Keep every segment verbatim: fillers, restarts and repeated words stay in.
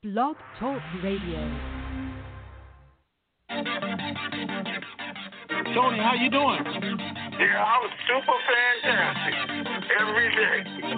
Blog Talk Radio. Tony, how you doing? Yeah, I was super fantastic every day.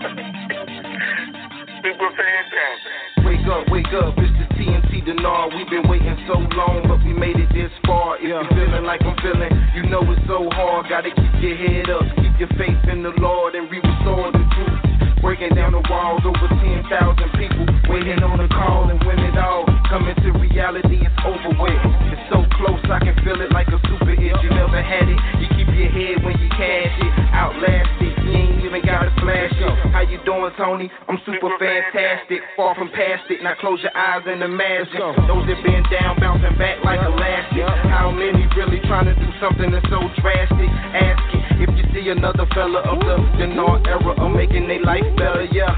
Super fantastic. Wake up, wake up, it's the T N T Dinar. We've been waiting so long, but we made it this far. If you're feeling like I'm feeling, you know it's so hard. Gotta keep your head up, keep your faith in the Lord, and we restore the truth. Breaking down the walls, over ten thousand people waiting on a call, and when it all coming to reality, it's over with. It's so close, I can feel it like a super hit. You never had it, you keep your head when you cash it. Outlast it, you ain't even gotta flash it. How you doing, Tony? I'm super fantastic, far from past it. Now close your eyes and imagine those that been down, bouncing back like elastic. How many really trying to do something that's so drastic? Ask it if you see another fella of the Dinar era of making their life better, yeah.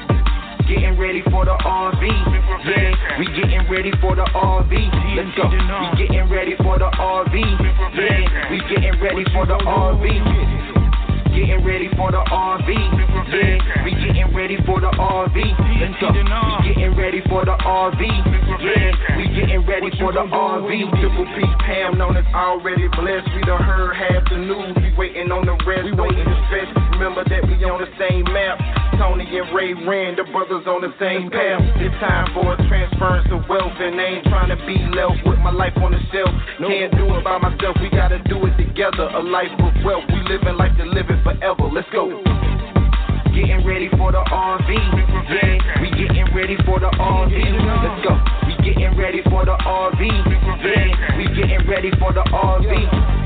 Getting ready for the R V, yeah. We getting ready for the R V. Let's go. We getting ready for the R V, yeah. We getting ready for the R V. Getting ready for the R V, yeah. We getting ready for the R V. Let's go. We getting ready for the R V, yeah. We getting ready for the R V. Triple P Pam known as already blessed. We done heard half the news. We waiting on the rest. We waiting to stress. Remember that we on the same map. Tony and Ray Rand, the brothers on the same path. It's time for a transference of wealth, and I ain't trying to be left with my life on the shelf. Can't do it by myself. We gotta do it together. A life of wealth. We living life to live it forever. Let's go. Getting ready for the R V, yeah. We getting ready for the R V. Let's go. We getting ready for the R V, yeah. We getting ready for the R V.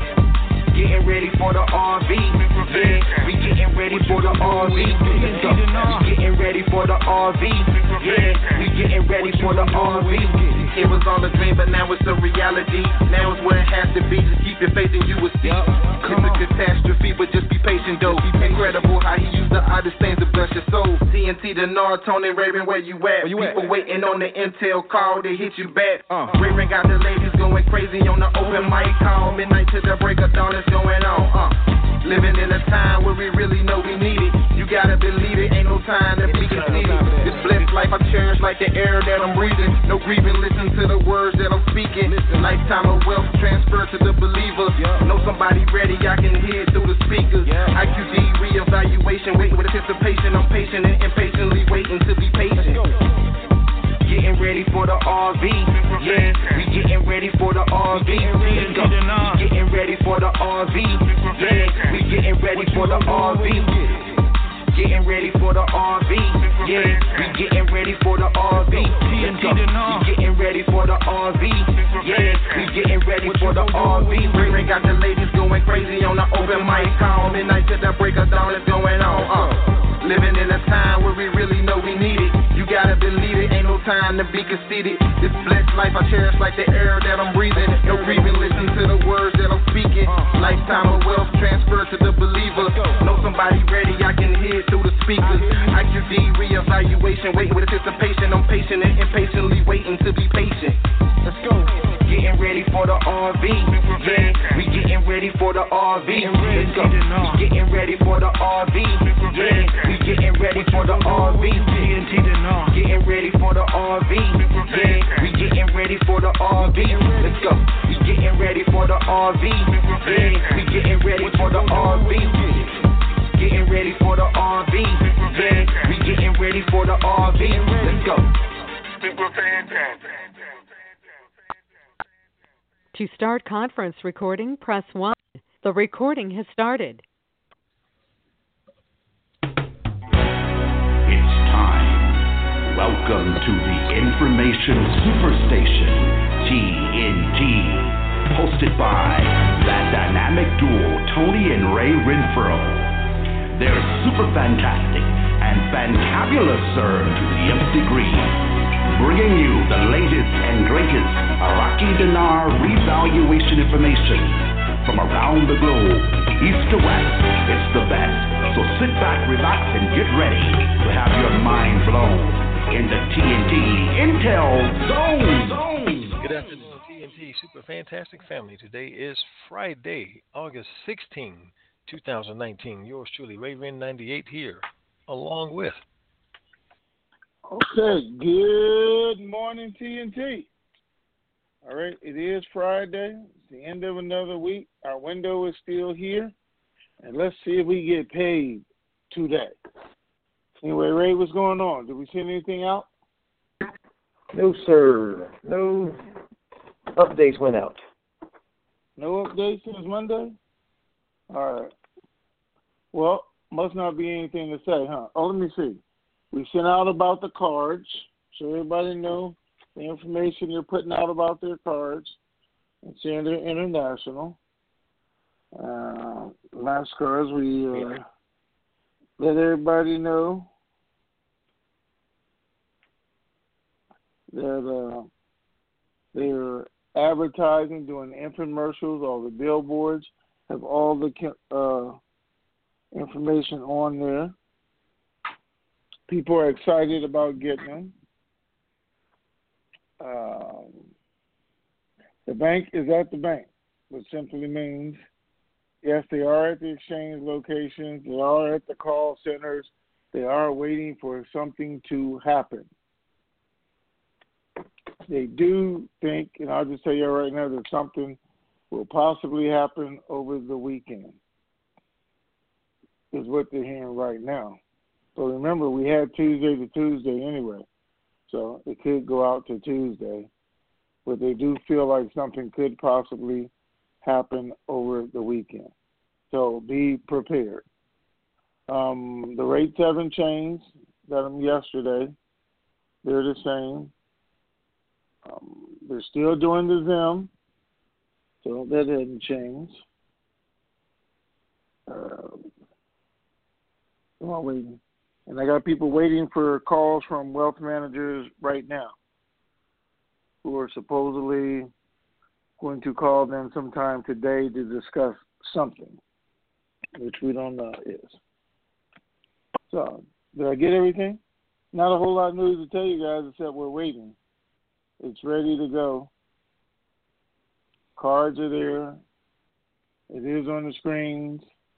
Getting ready for the R V, yeah. We getting ready for the R V. Let's go. We getting ready for the R V, yeah. We getting ready for the R V. It was all a dream, but now it's a reality. Now it's where it has to be. Just keep your faith and you will see. It's a catastrophe, but just be patient though. Incredible how he used the oddest things to bless your soul. T N T Dinar, Tony Raven, where you at? Where you People at? Waiting on the intel call to hit you back. Uh. Raven got the ladies going crazy on the open mic call. Midnight to the break of dawn, it's going on. Uh. Living in a time where we really know we need it. You gotta believe it, ain't no time to be conceited. This blessed life I cherish like the air that I'm breathing. No grieving, listen to the words that I'm speaking. Lifetime of wealth transfer to the believer. Know somebody ready, I can hear it through the speakers. I Q D reevaluation, waiting with anticipation. I'm patient and impatiently waiting to be patient. Getting ready for the R V, yeah. We getting ready for the R V. Let's go. We getting ready for the R V, yeah. We getting ready for the R V. Getting ready for the R V, yeah. We getting ready for the R V. Let's go. We getting ready for the R V, yeah. We getting ready for the R V. Ray got the ladies going crazy on the open mic call. Midnight to the break of dawn, it's going on. Uh. Living in a time where we really know we need it. You gotta believe it, ain't no time to be conceited. This blessed life I cherish like the air that I'm breathing. No grieving, listen to the words that I'm speaking. Lifetime of wealth transfer to the believer. Know somebody ready, I can hear it through the speakers. I Q D reevaluation, waiting with anticipation. I'm patient and impatiently waiting to be patient. Let's go. Getting ready for the R V, yeah. We getting ready for the R V. Let's go. We getting ready for the R V, yeah. We getting ready for the R V. Getting ready for the R V, yeah. We getting ready for the R V. Let's go. We getting ready for the R V, yeah. We getting ready for the R V. Getting ready for the R V, yeah. We getting ready for the R V. Let's go. Super fantastic. To start conference recording, press one. The recording has started. It's time. Welcome to the Information Superstation, T N T. Hosted by that dynamic duo, Tony and Ray Renfro. They're super fantastic and fantabulous, sir, to the nth degree. Bringing you the latest and greatest Iraqi dinar revaluation information from around the globe, east to west. It's the best. So sit back, relax, and get ready to have your mind blown in the T N T Intel Zone. Zone. Good afternoon, T N T Super Fantastic Family. Today is Friday, August sixteenth, twenty nineteen. Yours truly, Ray Ren ninety-eight here, along with Okay, good morning, T N T. All right, it is Friday. It's the end of another week. Our window is still here, and let's see if we get paid today. Anyway, Ray, what's going on? Did we send anything out? No, sir. No updates went out. No updates since Monday? All right. Well, must not be anything to say, huh? Oh, let me see. We sent out about the cards, so everybody know the information you're putting out about their cards. It's Sandra International. Uh, last cards, we uh, let everybody know that uh, they're advertising, doing infomercials, all the billboards have all the uh, information on there. People are excited about getting them. Um, the bank is at the bank, which simply means, yes, they are at the exchange locations, they are at the call centers, they are waiting for something to happen. They do think, and I'll just tell you right now, that something will possibly happen over the weekend, is what they're hearing right now. So remember, we had Tuesday to Tuesday anyway, so it could go out to Tuesday, but they do feel like something could possibly happen over the weekend. So be prepared. Um, the rates haven't changed. Got them yesterday. They're the same. Um, they're still doing the Zim, so that hasn't changed. Uh, come on, waiting. And I got people waiting for calls from wealth managers right now who are supposedly going to call them sometime today to discuss something, which we don't know is. So, did I get everything? Not a whole lot of news to tell you guys except we're waiting. It's ready to go. Cards are there. It is on the screens.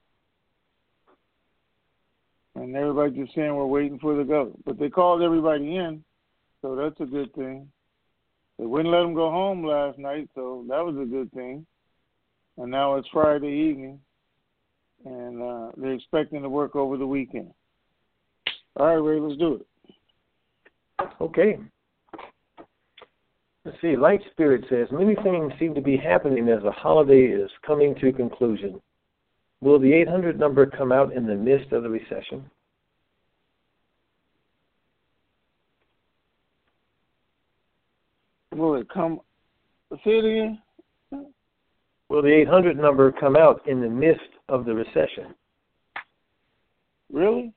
And everybody's just saying we're waiting for the go. But they called everybody in, so that's a good thing. They wouldn't let them go home last night, so that was a good thing. And now it's Friday evening, and uh, they're expecting to work over the weekend. All right, Ray, let's do it. Okay. Let's see. Light Spirit says, many things seem to be happening as the holiday is coming to conclusion. Will the eight hundred number come out in the midst of the recession? Will it come? Say it again. Will the eight hundred number come out in the midst of the recession? Really?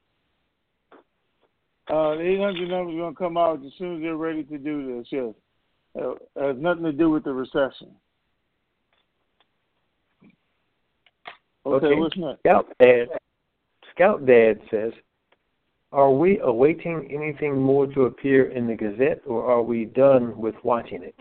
Uh, the eight hundred number is going to come out as soon as they're ready to do this, yes. Uh, it has nothing to do with the recession. Okay, okay. What's next? Scout Dad, Scout Dad says, are we awaiting anything more to appear in the Gazette, or are we done with watching it?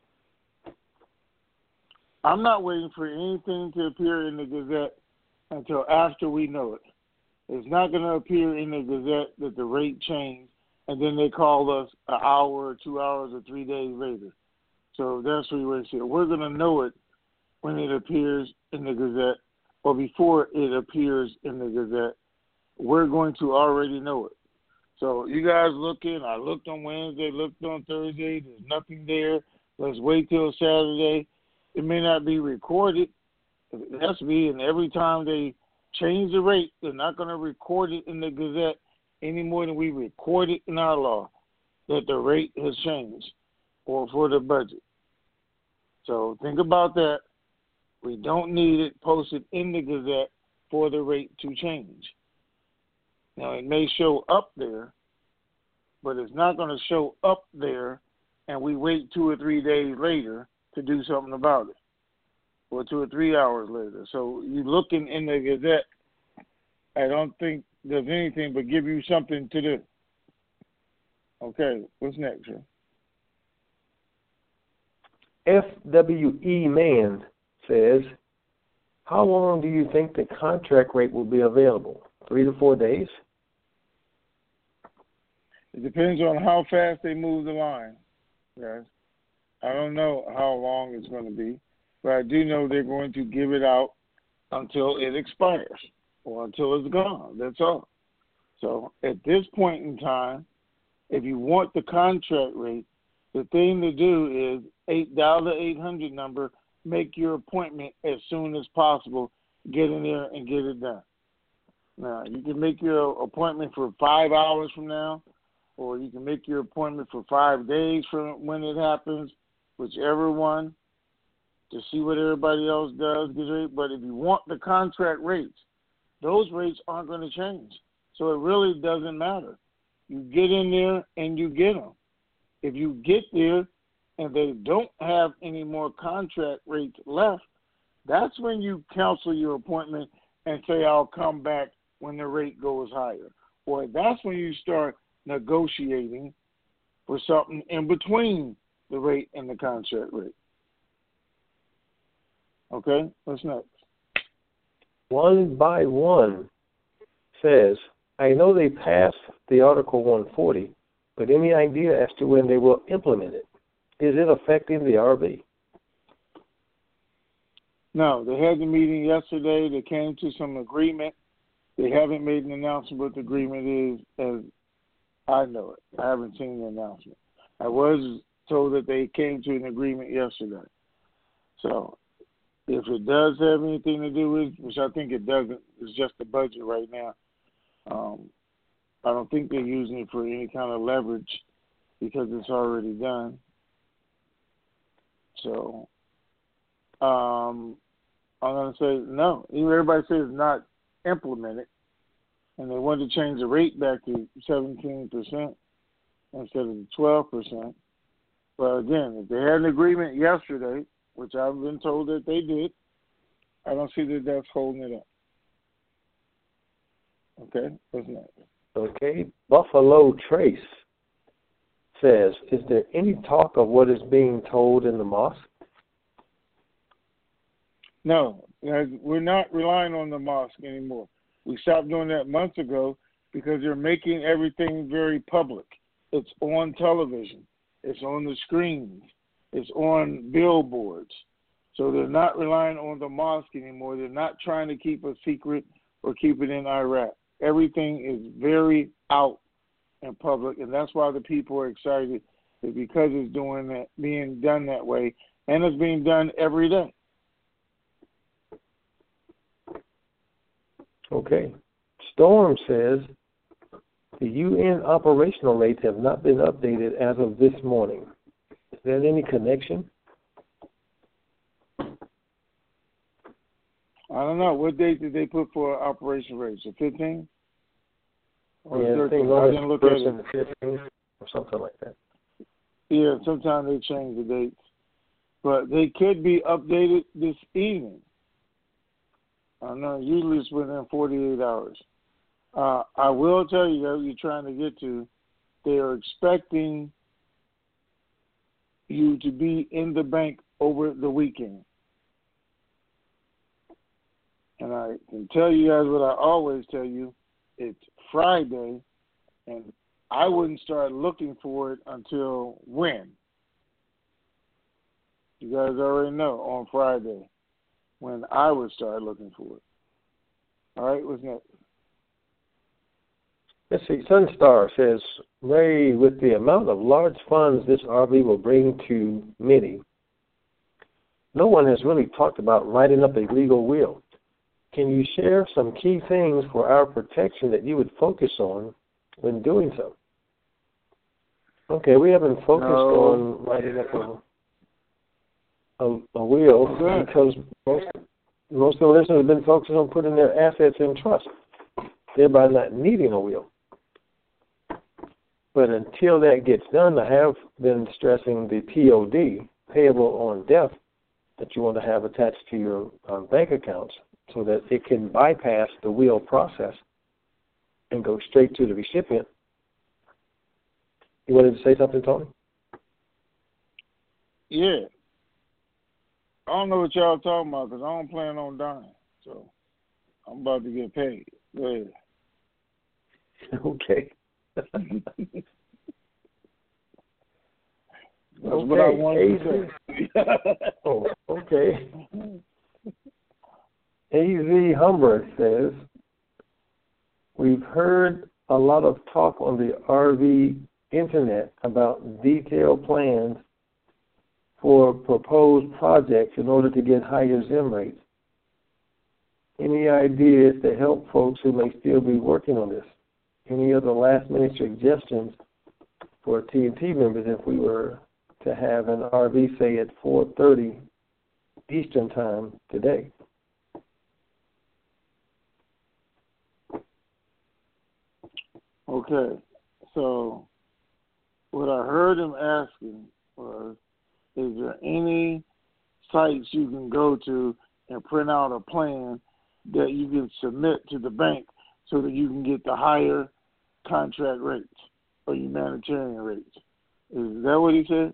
I'm not waiting for anything to appear in the Gazette until after we know it. It's not going to appear in the Gazette that the rate changed, and then they call us an hour or two hours or three days later. So that's what we say. We're going to know it when it appears in the Gazette, or before it appears in the Gazette. We're going to already know it. So you guys look in. I looked on Wednesday, looked on Thursday. There's nothing there. Let's wait till Saturday. It may not be recorded. It has to be, and every time they change the rate, they're not going to record it in the Gazette any more than we record it in our law that the rate has changed or for the budget. So think about that. We don't need it posted in the Gazette for the rate to change. Now, it may show up there, but it's not going to show up there and we wait two or three days later to do something about it, or two or three hours later. So you looking in the Gazette, I don't think does anything but give you something to do. Okay, what's next, sir? F W E Man says, how long do you think the contract rate will be available? Three to four days? It depends on how fast they move the line, guys. I don't know how long it's going to be, but I do know they're going to give it out until it expires or until it's gone. That's all. So at this point in time, if you want the contract rate, the thing to do is eight dial the eight hundred number, make your appointment as soon as possible, get in there and get it done. Now, you can make your appointment for five hours from now, or you can make your appointment for five days from when it happens, whichever one, to see what everybody else does. But if you want the contract rates, those rates aren't going to change. So it really doesn't matter. You get in there and you get them. If you get there and they don't have any more contract rates left, that's when you cancel your appointment and say, I'll come back when the rate goes higher. Or that's when you start negotiating for something in between the rate and the contract rate. Okay, what's next? One by one says, I know they passed the Article one forty, but any idea as to when they will implement it? Is it affecting the R V? No, they had the meeting yesterday. They came to some agreement. They haven't made an announcement what the agreement is, as I know it. I haven't seen the announcement. I was told that they came to an agreement yesterday. So if it does have anything to do with, which I think it doesn't, it's just the budget right now. Um, I don't think they're using it for any kind of leverage because it's already done. So um, I'm going to say no. Everybody says it's not implemented, and they wanted to change the rate back to seventeen percent instead of the twelve percent. But again, if they had an agreement yesterday, which I've been told that they did, I don't see that that's holding it up. Okay, what's next? Okay, Buffalo Trace says, is there any talk of what is being told in the mosque? No, we're not relying on the mosque anymore. We stopped doing that months ago because they're making everything very public. It's on television. It's on the screens. It's on billboards. So they're not relying on the mosque anymore. They're not trying to keep a secret or keep it in Iraq. Everything is very out in public, and that's why the people are excited, is because it's doing that, being done that way, and it's being done every day. Okay. Storm says the U N operational rates have not been updated as of this morning. Is there any connection? I don't know. What date did they put for operation rates? The fifteenth? Or yeah, thirteenth? I, I didn't look at it. The fifteenth or something like that. Yeah, sometimes they change the dates. But they could be updated this evening. I know usually it's within forty-eight hours. Uh, I will tell you that you're trying to get to, they are expecting you to be in the bank over the weekend. And I can tell you guys what I always tell you, it's Friday, and I wouldn't start looking for it until when? You guys already know, on Friday, when I would start looking for it. All right, what's next? Let's see, Sunstar says, Ray, with the amount of large funds this R V will bring to many, no one has really talked about writing up a legal will. Can you share some key things for our protection that you would focus on when doing so? Okay, we haven't focused no. on writing up a, a, a will okay. because most, most of the listeners have been focused on putting their assets in trust, thereby not needing a will. But until that gets done, I have been stressing the P O D, payable on death, that you want to have attached to your uh, bank accounts so that it can bypass the will process and go straight to the recipient. You wanted to say something, Tony? Yeah. I don't know what y'all talking about because I don't plan on dying. So I'm about to get paid. Go ahead. Okay. That's okay. what I wanted to say. Oh, okay. A Z Humber says, we've heard a lot of talk on the R V internet about detailed plans for proposed projects in order to get higher Z I M rates. Any ideas to help folks who may still be working on this? Any other last-minute suggestions for T N T members if we were to have an R V, say, at four thirty Eastern Time today? Okay, so what I heard him asking was, is there any sites you can go to and print out a plan that you can submit to the bank so that you can get the higher contract rates or humanitarian rates? Is that what he said?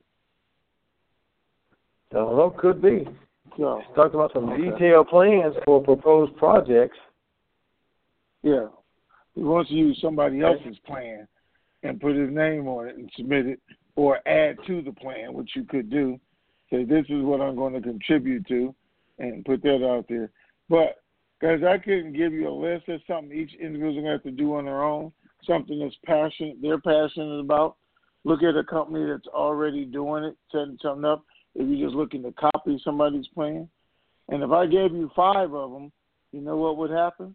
I don't know, could be. So, He's talking about some okay. detailed plans for proposed projects. Yeah. He wants to use somebody else's plan and put his name on it and submit it, or add to the plan, which you could do. Say, this is what I'm going to contribute to, and put that out there. But, guys, I couldn't give you a list of something each individual going to have to do on their own, something that's passionate, they're passionate about. Look at a company that's already doing it, setting something up, if you're just looking to copy somebody's plan. And if I gave you five of them, you know what would happen?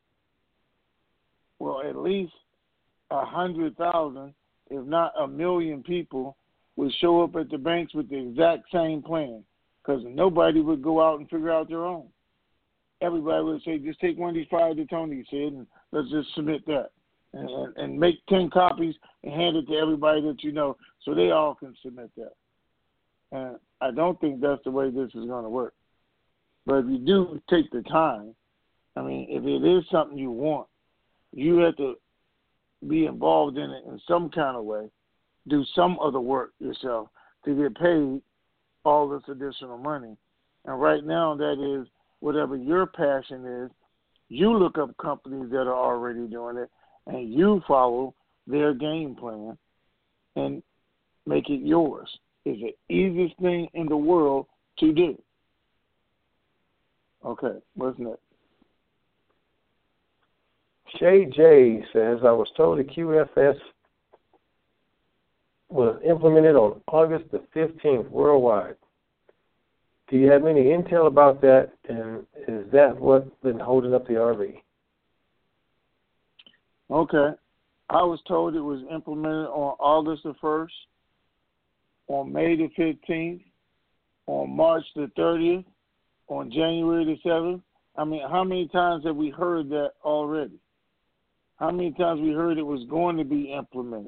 Well, at least a hundred thousand, if not a million people, would show up at the banks with the exact same plan, because nobody would go out and figure out their own. Everybody would say, just take one of these five that Tony said, and let's just submit that. And, and, and make ten copies and hand it to everybody that you know so they all can submit that. And I don't think that's the way this is going to work. But if you do take the time, I mean, if it is something you want, you have to be involved in it in some kind of way, do some other work yourself to get paid all this additional money. And right now, that is whatever your passion is. You look up companies that are already doing it, and you follow their game plan and make it yours. It's the easiest thing in the world to do. Okay, what's next? Shay J says, I was told the Q F S was implemented on August the fifteenth worldwide. Do you have any intel about that, and is that what's been holding up the R V? Okay. I was told it was implemented on August the first, on May the fifteenth, on March the thirtieth, on January the seventh. I mean, how many times have we heard that already? How many times we heard it was going to be implemented?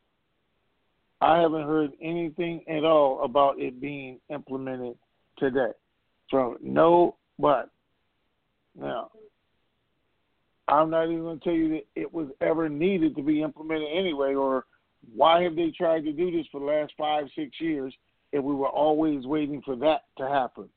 I haven't heard anything at all about it being implemented today from nobody. Now, I'm not even going to tell you that it was ever needed to be implemented anyway, or why have they tried to do this for the last five, six years if we were always waiting for that to happen?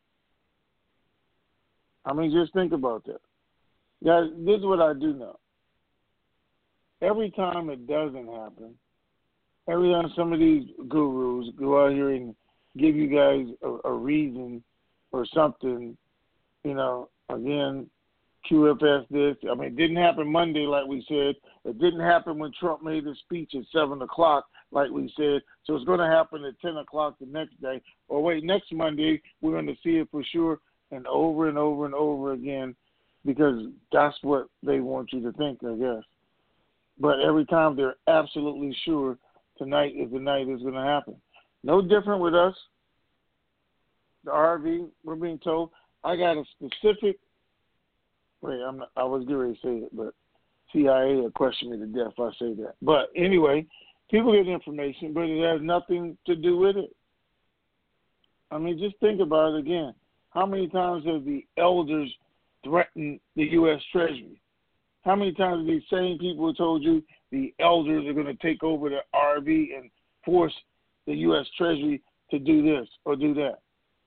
I mean, just think about that. Guys, this is what I do know. Every time it doesn't happen, every time some of these gurus go out here and give you guys a, a reason or something, you know, again, Q F S this. I mean, it didn't happen Monday like we said. It didn't happen when Trump made his speech at seven o'clock like we said. So it's going to happen at ten o'clock the next day. Or wait, next Monday we're going to see it for sure, and over and over and over again, because that's what they want you to think, I guess. But every time they're absolutely sure tonight is the night it's going to happen. No different with us. The R V, we're being told, I got a specific, wait, I'm not, I was getting ready to say it, but C I A will question me to death if I say that. But anyway, people get information, but it has nothing to do with it. I mean, just think about it again. How many times have the elders threatened the U S Treasury? How many times have these same people told you the elders are going to take over the R V and force the U S Treasury to do this or do that?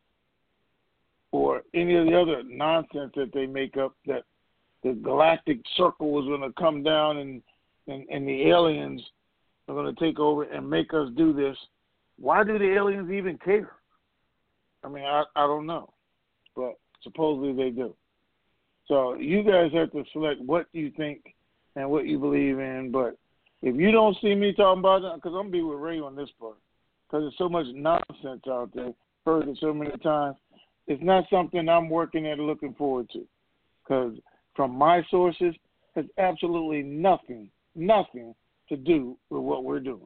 Or any of the other nonsense that they make up, that the galactic circle was going to come down and, and, and the aliens are going to take over and make us do this. why do the aliens even care? I mean, I, I don't know, but supposedly they do. So you guys have to select what you think and what you believe in. But if you don't see me talking about it, because I'm going to be with Ray on this part, because there's so much nonsense out there, heard it so many times, it's not something I'm working at or looking forward to. Because from my sources, has absolutely nothing, nothing to do with what we're doing.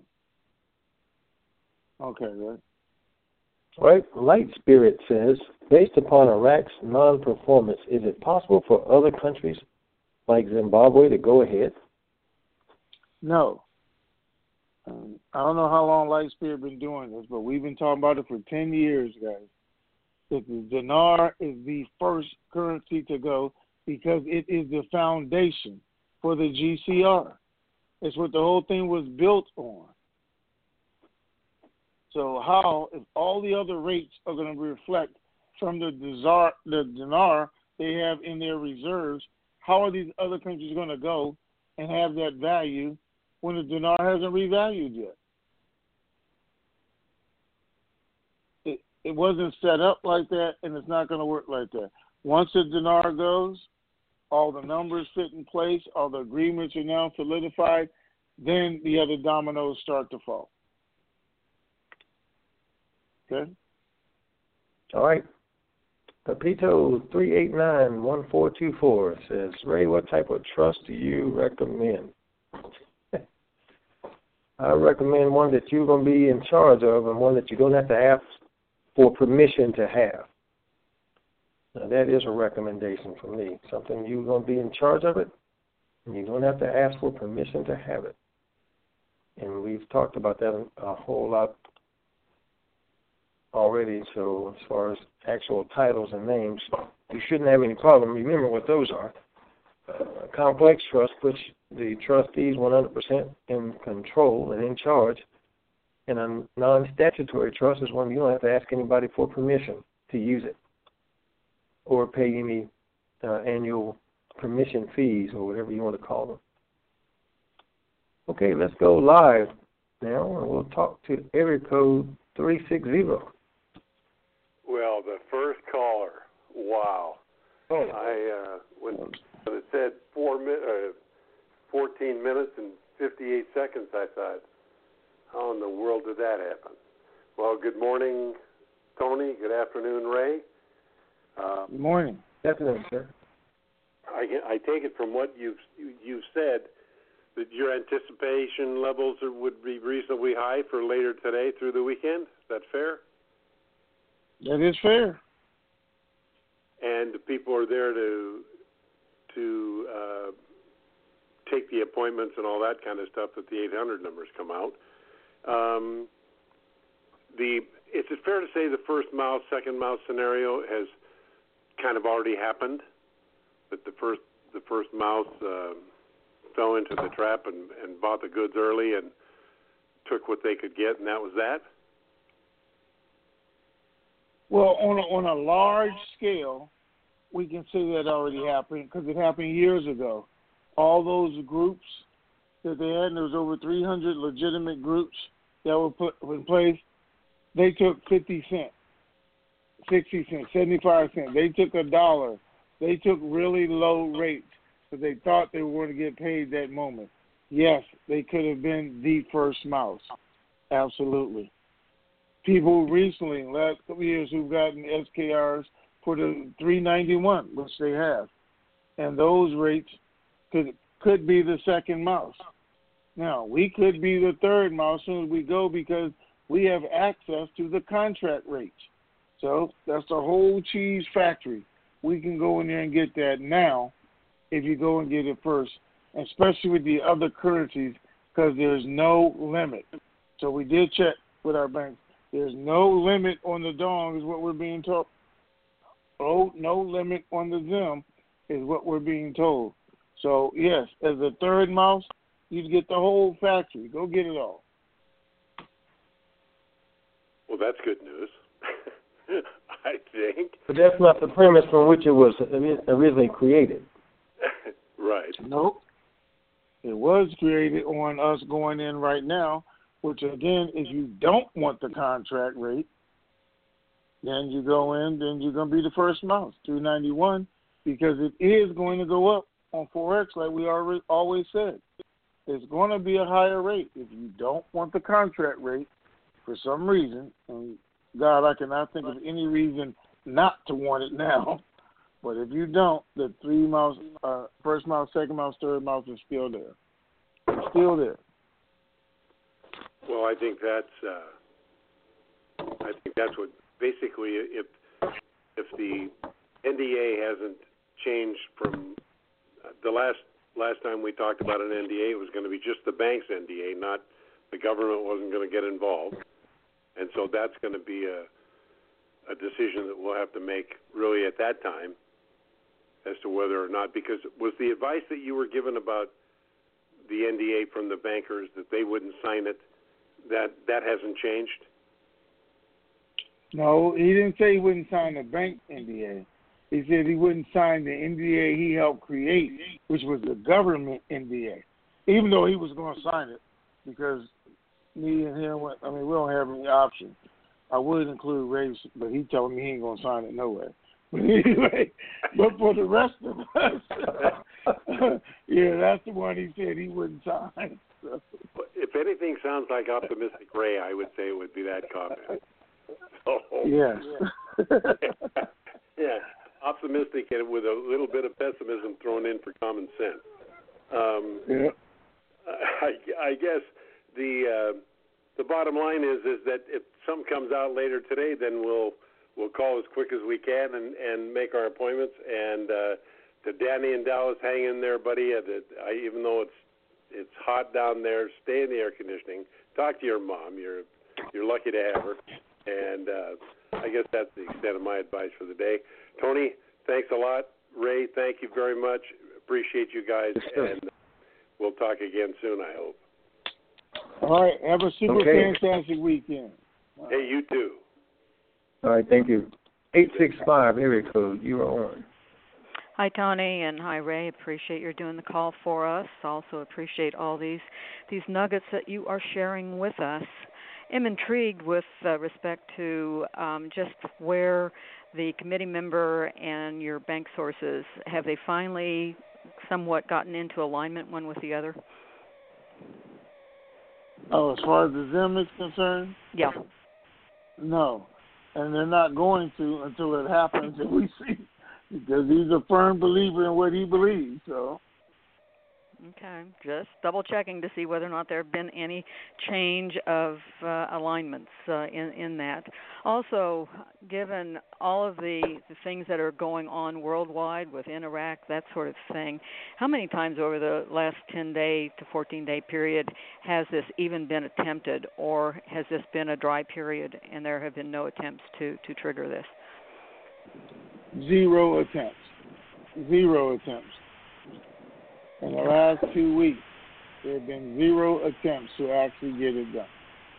Okay, right? Right. Light Spirit says, based upon Iraq's non-performance, is it possible for other countries like Zimbabwe to go ahead? No. Um, I don't know how long Light Spirit been doing this, but we've been talking about it for ten years, guys. That the dinar is the first currency to go because it is the foundation for the G C R. It's what the whole thing was built on. So how, if all the other rates are going to reflect from the dinar, the dinar they have in their reserves, how are these other countries going to go and have that value when the dinar hasn't revalued yet? It, it wasn't set up like that, and it's not going to work like that. Once the dinar goes, all the numbers fit in place, all the agreements are now solidified, then the other dominoes start to fall. Okay? All right. Pepito three eight nine one four two four says, Ray, what type of trust do you recommend? I recommend one that you're going to be in charge of and one that you don't have to ask for permission to have. Now, that is a recommendation for me. Something you're going to be in charge of it, and you don't have to ask for permission to have it. And we've talked about that a whole lot already. So as far as actual titles and names, you shouldn't have any problem. Remember what those are. Uh, a complex trust puts the trustees one hundred percent in control and in charge. And a non-statutory trust is one you don't have to ask anybody for permission to use it or pay any uh, annual permission fees or whatever you want to call them. Okay, let's go live now, and we'll talk to area code three six zero. Well, the first caller, wow. Oh. I uh, when, when it said four mi- uh, fourteen minutes and fifty-eight seconds, I thought, how in the world did that happen? Well, good morning, Tony. Good afternoon, Ray. Uh, Good morning. Good afternoon, sir. I, I take it from what you've, you've said that your anticipation levels are, would be reasonably high for later today through the weekend. Is that fair? That is fair. And the people are there to to uh, take the appointments and all that kind of stuff that the eight hundred numbers come out. Um, the is it fair to say the first mouse, second mouse scenario has kind of already happened? That the first the first mouse uh, fell into the trap and, and bought the goods early and took what they could get, and that was that? Well, on a, on a large scale, we can say that already happened because it happened years ago. All those groups that they had, and there was over three hundred legitimate groups that were put in place, they took fifty cents, sixty cents, seventy-five cents. They took a dollar. They took really low rates because they thought they were going to get paid that moment. Yes, they could have been the first mouse. Absolutely. People recently, in the last couple of years, who've gotten S K Rs for the three ninety-one, which they have. And those rates could could be the second mouse. Now, we could be the third mouse as soon as we go because we have access to the contract rates. So that's the whole cheese factory. We can go in there and get that now if you go and get it first, especially with the other currencies because there's no limit. So we did check with our banks. There's no limit on the dong is what we're being told. Oh, no limit on the zim is what we're being told. So, yes, as a third mouse, you'd get the whole factory. Go get it all. Well, that's good news, I think. But that's not the premise from which it was originally created. Right. Nope. It was created on us going in right now which again, if you don't want the contract rate, then you go in, then you're going to be the first mouse, two ninety-one, because it is going to go up on Forex like we already always said. It's going to be a higher rate. If you don't want the contract rate for some reason, and God, I cannot think of any reason not to want it now, but if you don't, the three mouse, uh, first mouse, second mouse, third mouse is still there. It's still there. Well, I think that's uh, I think that's what basically if if the N D A hasn't changed from the last last time we talked about an N D A, it was going to be just the bank's N D A, not the government wasn't going to get involved, and so that's going to be a a decision that we'll have to make really at that time as to whether or not, because was the advice that you were given about the N D A from the bankers that they wouldn't sign it, that that hasn't changed? No, he didn't say he wouldn't sign the bank N D A. He said he wouldn't sign the N D A he helped create, which was the government N D A, even though he was going to sign it, because me and him, went, I mean, we don't have any option. I would include Ray, but he told me he ain't going to sign it no way. But anyway, but for the rest of us, yeah, that's the one he said he wouldn't sign. So. If anything sounds like optimistic Ray, I would say it would be that comment. So, yes. Yeah, optimistic and with a little bit of pessimism thrown in for common sense. Um, yeah. I, I guess the uh, the bottom line is is that if something comes out later today, then we'll we'll call as quick as we can and, and make our appointments. And uh, to Danny in Dallas, hang in there, buddy. I, even though it's it's hot down there, stay in the air conditioning. Talk to your mom. You're you're lucky to have her. And uh, I guess that's the extent of my advice for the day. Tony, thanks a lot. Ray, thank you very much. Appreciate you guys, and we'll talk again soon, I hope. All right. Have a super okay. fantastic weekend. Wow. Hey, you too. All right. Thank you. eight six five area code. You are on. Hi, Tony, and hi, Ray. Appreciate your doing the call for us. Also appreciate all these these nuggets that you are sharing with us. I'm intrigued with uh, respect to um, just where the committee member and your bank sources, have they finally somewhat gotten into alignment one with the other? Oh, as far as the Zim is concerned? Yeah. No. And they're not going to until it happens, and we see, because he's a firm believer in what he believes, so. Okay, just double checking to see whether or not there have been any change of uh, alignments uh, in in that. Also, given all of the, the things that are going on worldwide within Iraq, that sort of thing, how many times over the last ten day to fourteen day period has this even been attempted, or has this been a dry period and there have been no attempts to, to trigger this? Zero attempts. Zero attempts. In the last two weeks, there have been zero attempts to actually get it done.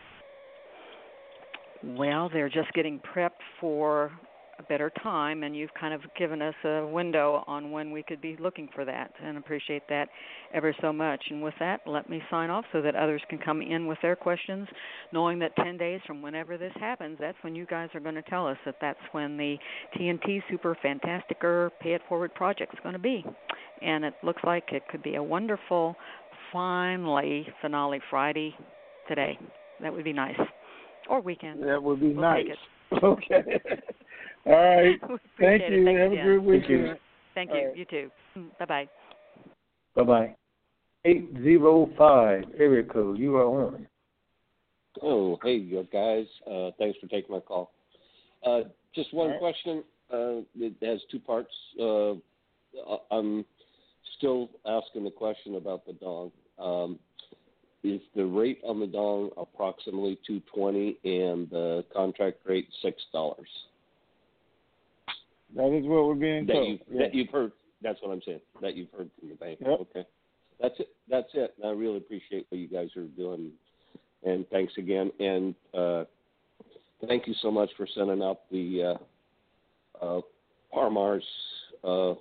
Well, they're just getting prepped for a better time, and you've kind of given us a window on when we could be looking for that, and appreciate that ever so much. And with that, let me sign off so that others can come in with their questions, knowing that ten days from whenever this happens, that's when you guys are going to tell us that that's when the T N T Super Fantasticer Pay It Forward project is going to be. And it looks like it could be a wonderful, finally, finale Friday today. That would be nice. Or weekend. That would be we'll nice. Okay. All right. Thank you. Thanks Have again. a good weekend. Thank you. Thank you. You too. Bye-bye. Bye-bye. eight zero five area code. You are on. Oh, hey, you guys. Uh, thanks for taking my call. Uh, just one right. question. Uh, it has two parts. Uh, I'm still asking the question about the dong. Um, is the rate on the dong approximately two twenty and the contract rate six dollars? That is what we're being that told. You, yeah. That you've heard. That's what I'm saying. That you've heard from the bank. Yep. Okay. That's it. That's it. I really appreciate what you guys are doing, and thanks again. And uh, thank you so much for sending out the uh, uh, Parmar's uh,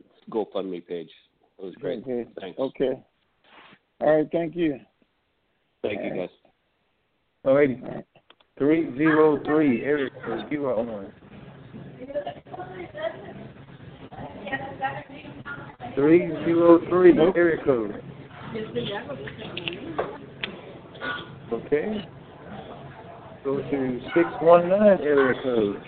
GoFundMe page. It was great. Okay. Thanks. Okay. All right. Thank you. Thank you, guys. All righty. three zero three, area code, you are on. three zero three, area code. Okay. Go to six one nine, area code.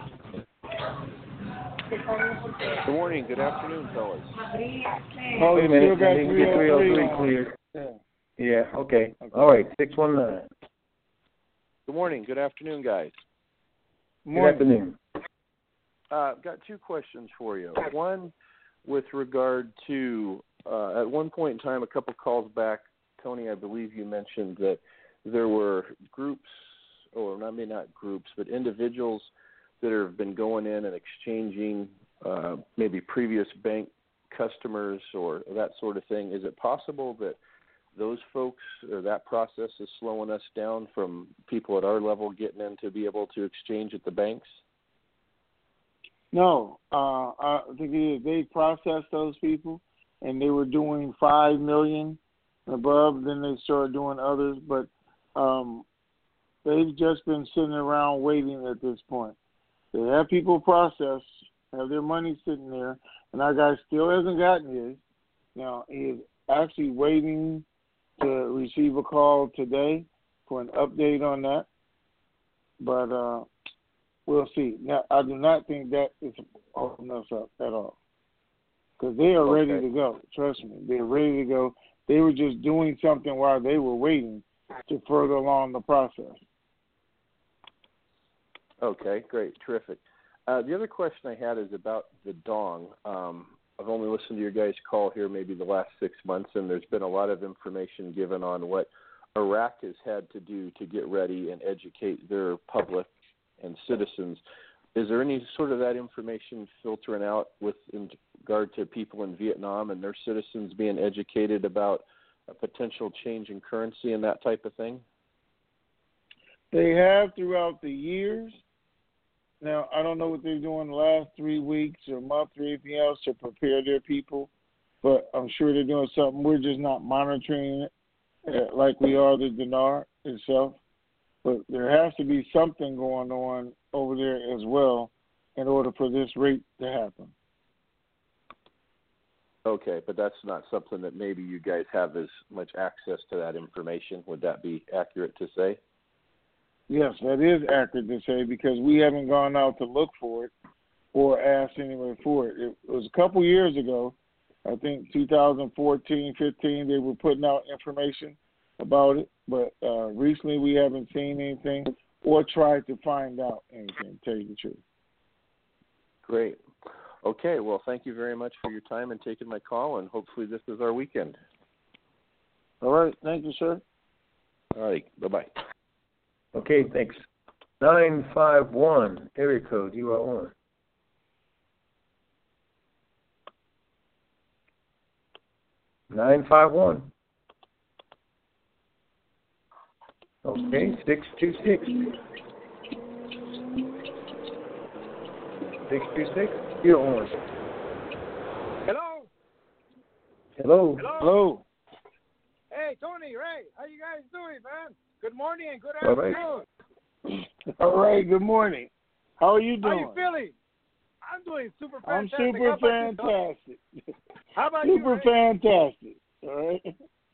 Good morning, good afternoon, fellas. Oh, Wait a you minute, still got I didn't get three oh three on. cleared. Yeah. Yeah, okay. All right, six one nine. Good morning, good afternoon, guys. Good afternoon. Uh, I've got two questions for you. One, with regard to, uh, at one point in time, a couple calls back, Tony, I believe you mentioned that there were groups, or not maybe not groups, but individuals that have been going in and exchanging uh, maybe previous bank customers or that sort of thing. Is it possible that those folks or that process is slowing us down from people at our level getting in to be able to exchange at the banks? No, uh, I think it, they processed those people, and they were doing five million and above. Then they started doing others, but um, they've just been sitting around waiting at this point. They have people process, have their money sitting there, and our guy still hasn't gotten his. Now, he is actually waiting to receive a call today for an update on that. But uh, we'll see. Now, I do not think that is holding us up at all. Because they are Okay. ready to go. Trust me. They're ready to go. They were just doing something while they were waiting to further along the process. Okay, great, terrific. Uh, the other question I had is about the dong. Um, I've only listened to your guys' call here maybe the last six months, and there's been a lot of information given on what Iraq has had to do to get ready and educate their public and citizens. Is there any sort of that information filtering out with in regard to people in Vietnam and their citizens being educated about a potential change in currency and that type of thing? They have throughout the years. Now, I don't know what they're doing the last three weeks or month or anything else to prepare their people, but I'm sure they're doing something. We're just not monitoring it uh, like we are the dinar itself. But there has to be something going on over there as well in order for this rate to happen. Okay, but that's not something that maybe you guys have as much access to that information. Would that be accurate to say? Yes, that is accurate to say because we haven't gone out to look for it or asked anyone for it. It was a couple years ago, I think two thousand fourteen, fifteen, they were putting out information about it, but uh, recently we haven't seen anything or tried to find out anything, to tell you the truth. Great. Okay, well, thank you very much for your time and taking my call, and hopefully this is our weekend. All right, thank you, sir. All right, bye-bye. Okay, thanks. nine five one, area code, you are on. nine five one. Okay, six two six. six two six, you're on. Hello? Hello. Hello? Hello. Hey, Tony, Ray, how you guys doing, man? Good morning and good All right. afternoon. All right, good morning. How are you How doing? you feeling? I'm doing super I'm fantastic. super How about you, Tony? fantastic. How about super you, Ray? fantastic. All right.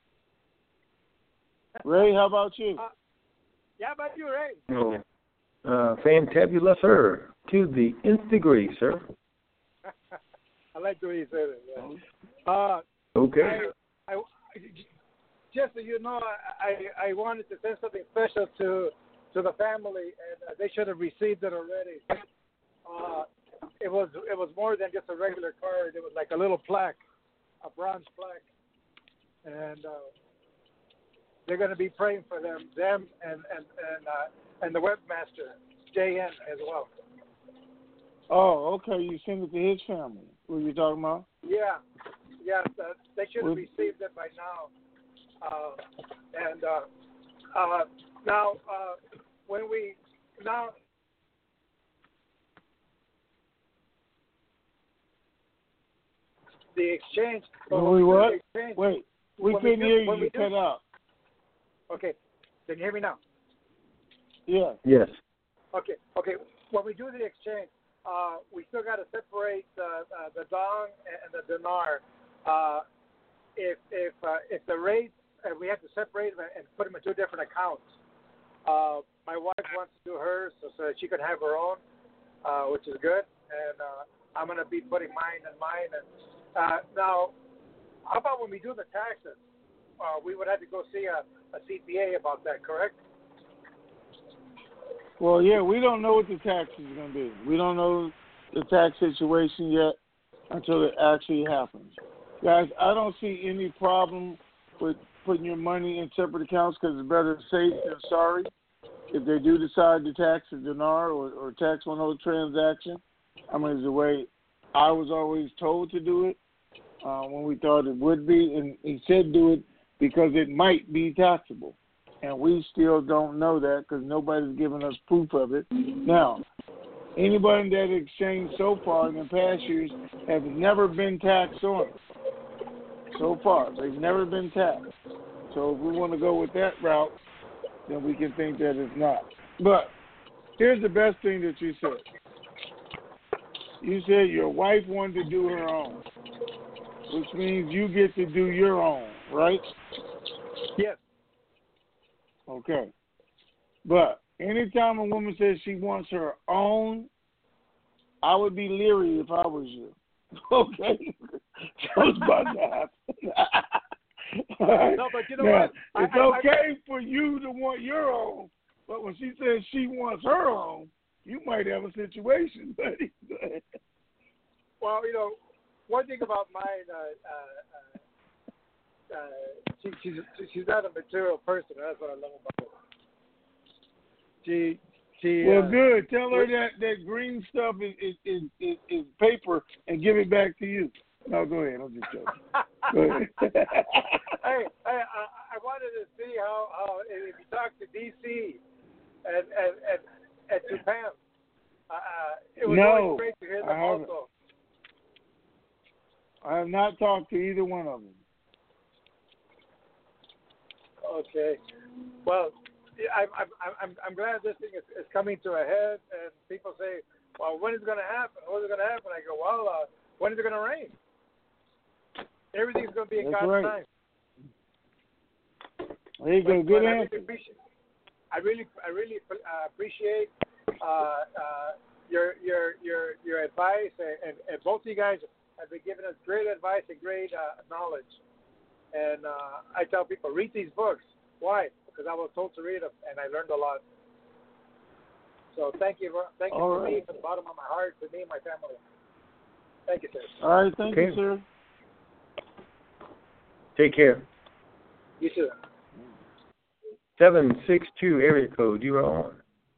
Ray, how about you? Uh, yeah, how about you, Ray? Oh, uh, fantabulous, sir. To the nth degree, sir. I like the way you said it. Yeah. Uh, Okay. I, I, just so you know, I, I wanted to send something special to to the family, and uh, they should have received it already. Uh, it was it was more than just a regular card. It was like a little plaque, a bronze plaque, and uh, they're going to be praying for them, them and and and uh, and the webmaster J N as well. Oh, okay. You send it to his family. What are you talking about? Yeah, yeah. Uh, they should have What? received it by now. Uh, and uh, uh, now, uh, when we now the exchange. When we do what? the exchange, Wait, we when couldn't we do, hear you. when You we do, cut out. Okay. Can you hear me now? Yeah. Yes. Okay. Okay. When we do the exchange, uh, we still got to separate uh, uh, the dong and the dinar. Uh, if if uh, if the rates, uh, we have to separate them and put them in two different accounts. Uh, my wife wants to do hers so, so that she can have her own, uh, which is good. And uh, I'm going to be putting mine and mine. And uh, now, how about when we do the taxes? Uh, we would have to go see a, a C P A about that, correct? Well, yeah, we don't know what the tax is going to be. We don't know the tax situation yet until it actually happens. Guys, I don't see any problem with putting your money in separate accounts because it's better safe than sorry. If they do decide to tax a dinar or, or tax one whole transaction, I mean, it's the way I was always told to do it uh, when we thought it would be. And he said do it because it might be taxable. And we still don't know that because nobody's given us proof of it. Now, anybody that exchanged so far in the past years have never been taxed on it. So far, they've never been taxed. So if we want to go with that route, then we can think that it's not. But here's the best thing that you said. You said your wife wanted to do her own, which means you get to do your own, right? Yes. Okay. But anytime a woman says she wants her own, I would be leery if I was you. Okay? So it's about to happen. Right. No, but you know now, what? It's I, I, okay I, for you to want your own, but when she says she wants her own, you might have a situation, buddy. Well, you know, one thing about mine, uh, uh, uh, she, she's she's not a material person. That's what I love about her. She she. Well, uh, good. Tell her that, that green stuff is is, is is is paper and give it back to you. No, go ahead. I'm just joking. Go ahead. hey, hey, I, I wanted to see how, how if you talk to D C and and and, and to Pam, uh, it was no, always great to hear them I haven't. also. I have not talked to either one of them. Okay. Well, I'm I'm I'm I'm glad this thing is, is coming to a head, and people say, "Well, when is it going to happen? When is it going to happen?" I go, "Well, uh, when is it going to rain? Everything's going to be in That's God's right. time." There you go. But, Good but answer. I really appreciate, I really, I really uh, appreciate uh, uh, your your your your advice, and, and, and both of you guys have been giving us great advice and great uh, knowledge. And uh, I tell people, read these books. Why? Because I was told to read them, and I learned a lot. So thank you, thank you All for right. me, from the bottom of my heart, for me and my family. Thank you, sir. All right. Thank Okay. you, sir. Take care. You too. seven six two area code, you are on.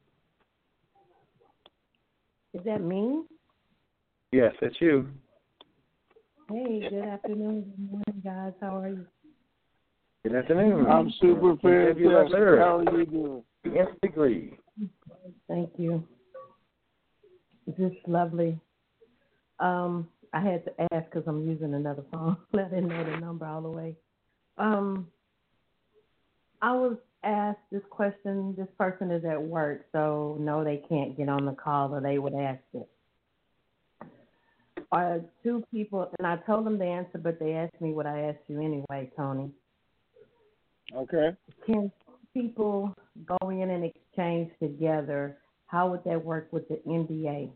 Is that me? Yes, that's you. Hey, good afternoon, good morning, guys. How are you? Good afternoon. I'm super fantastic. How are you doing? Yes, agree. Thank you. Just lovely. Um, I had to ask because I'm using another phone. I didn't know the number all the way. Um, I was asked this question. This person is at work, so no, they can't get on the call, or they would ask it. Are two people, and I told them the answer, but they asked me what I asked you anyway, Tony. Okay. Can people go in and exchange together? How would that work with the N B A?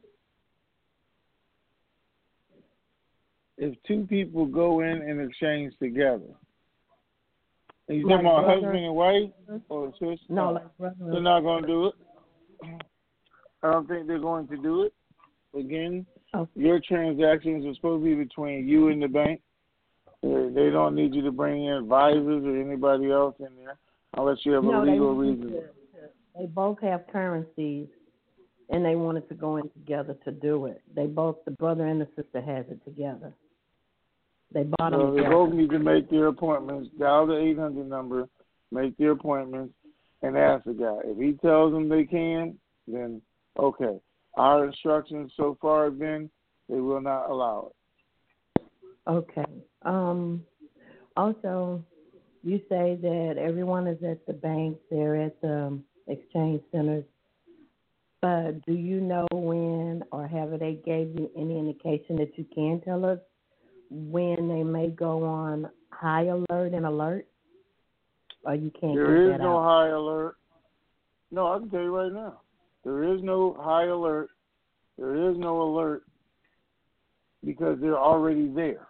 If two people go in and exchange together, are you Like talking about brother- husband and wife or sister? No, like brother. They're not going to do it. I don't think they're going to do it. Again, Oh. your transactions are supposed to be between you and the bank. Uh, They don't need you to bring in advisors or anybody else in there unless you have No, a they legal wanted reason. to- They both have currencies, and they wanted to go in together to do it. They both, the brother and the sister, has it together. They bought So them they together. both need to make their appointments, dial the eight hundred number, make their appointments, and ask the guy. If he tells them they can, then okay. Our instructions so far have been they will not allow it. Okay. Um. Also, you say that everyone is at the banks, they're at the um, exchange centers. But do you know when, or have they gave you any indication that you can tell us when they may go on high alert and alert? Or you can't There get is that no out? high alert. No, I can tell you right now. There is no high alert. There is no alert because they're already there.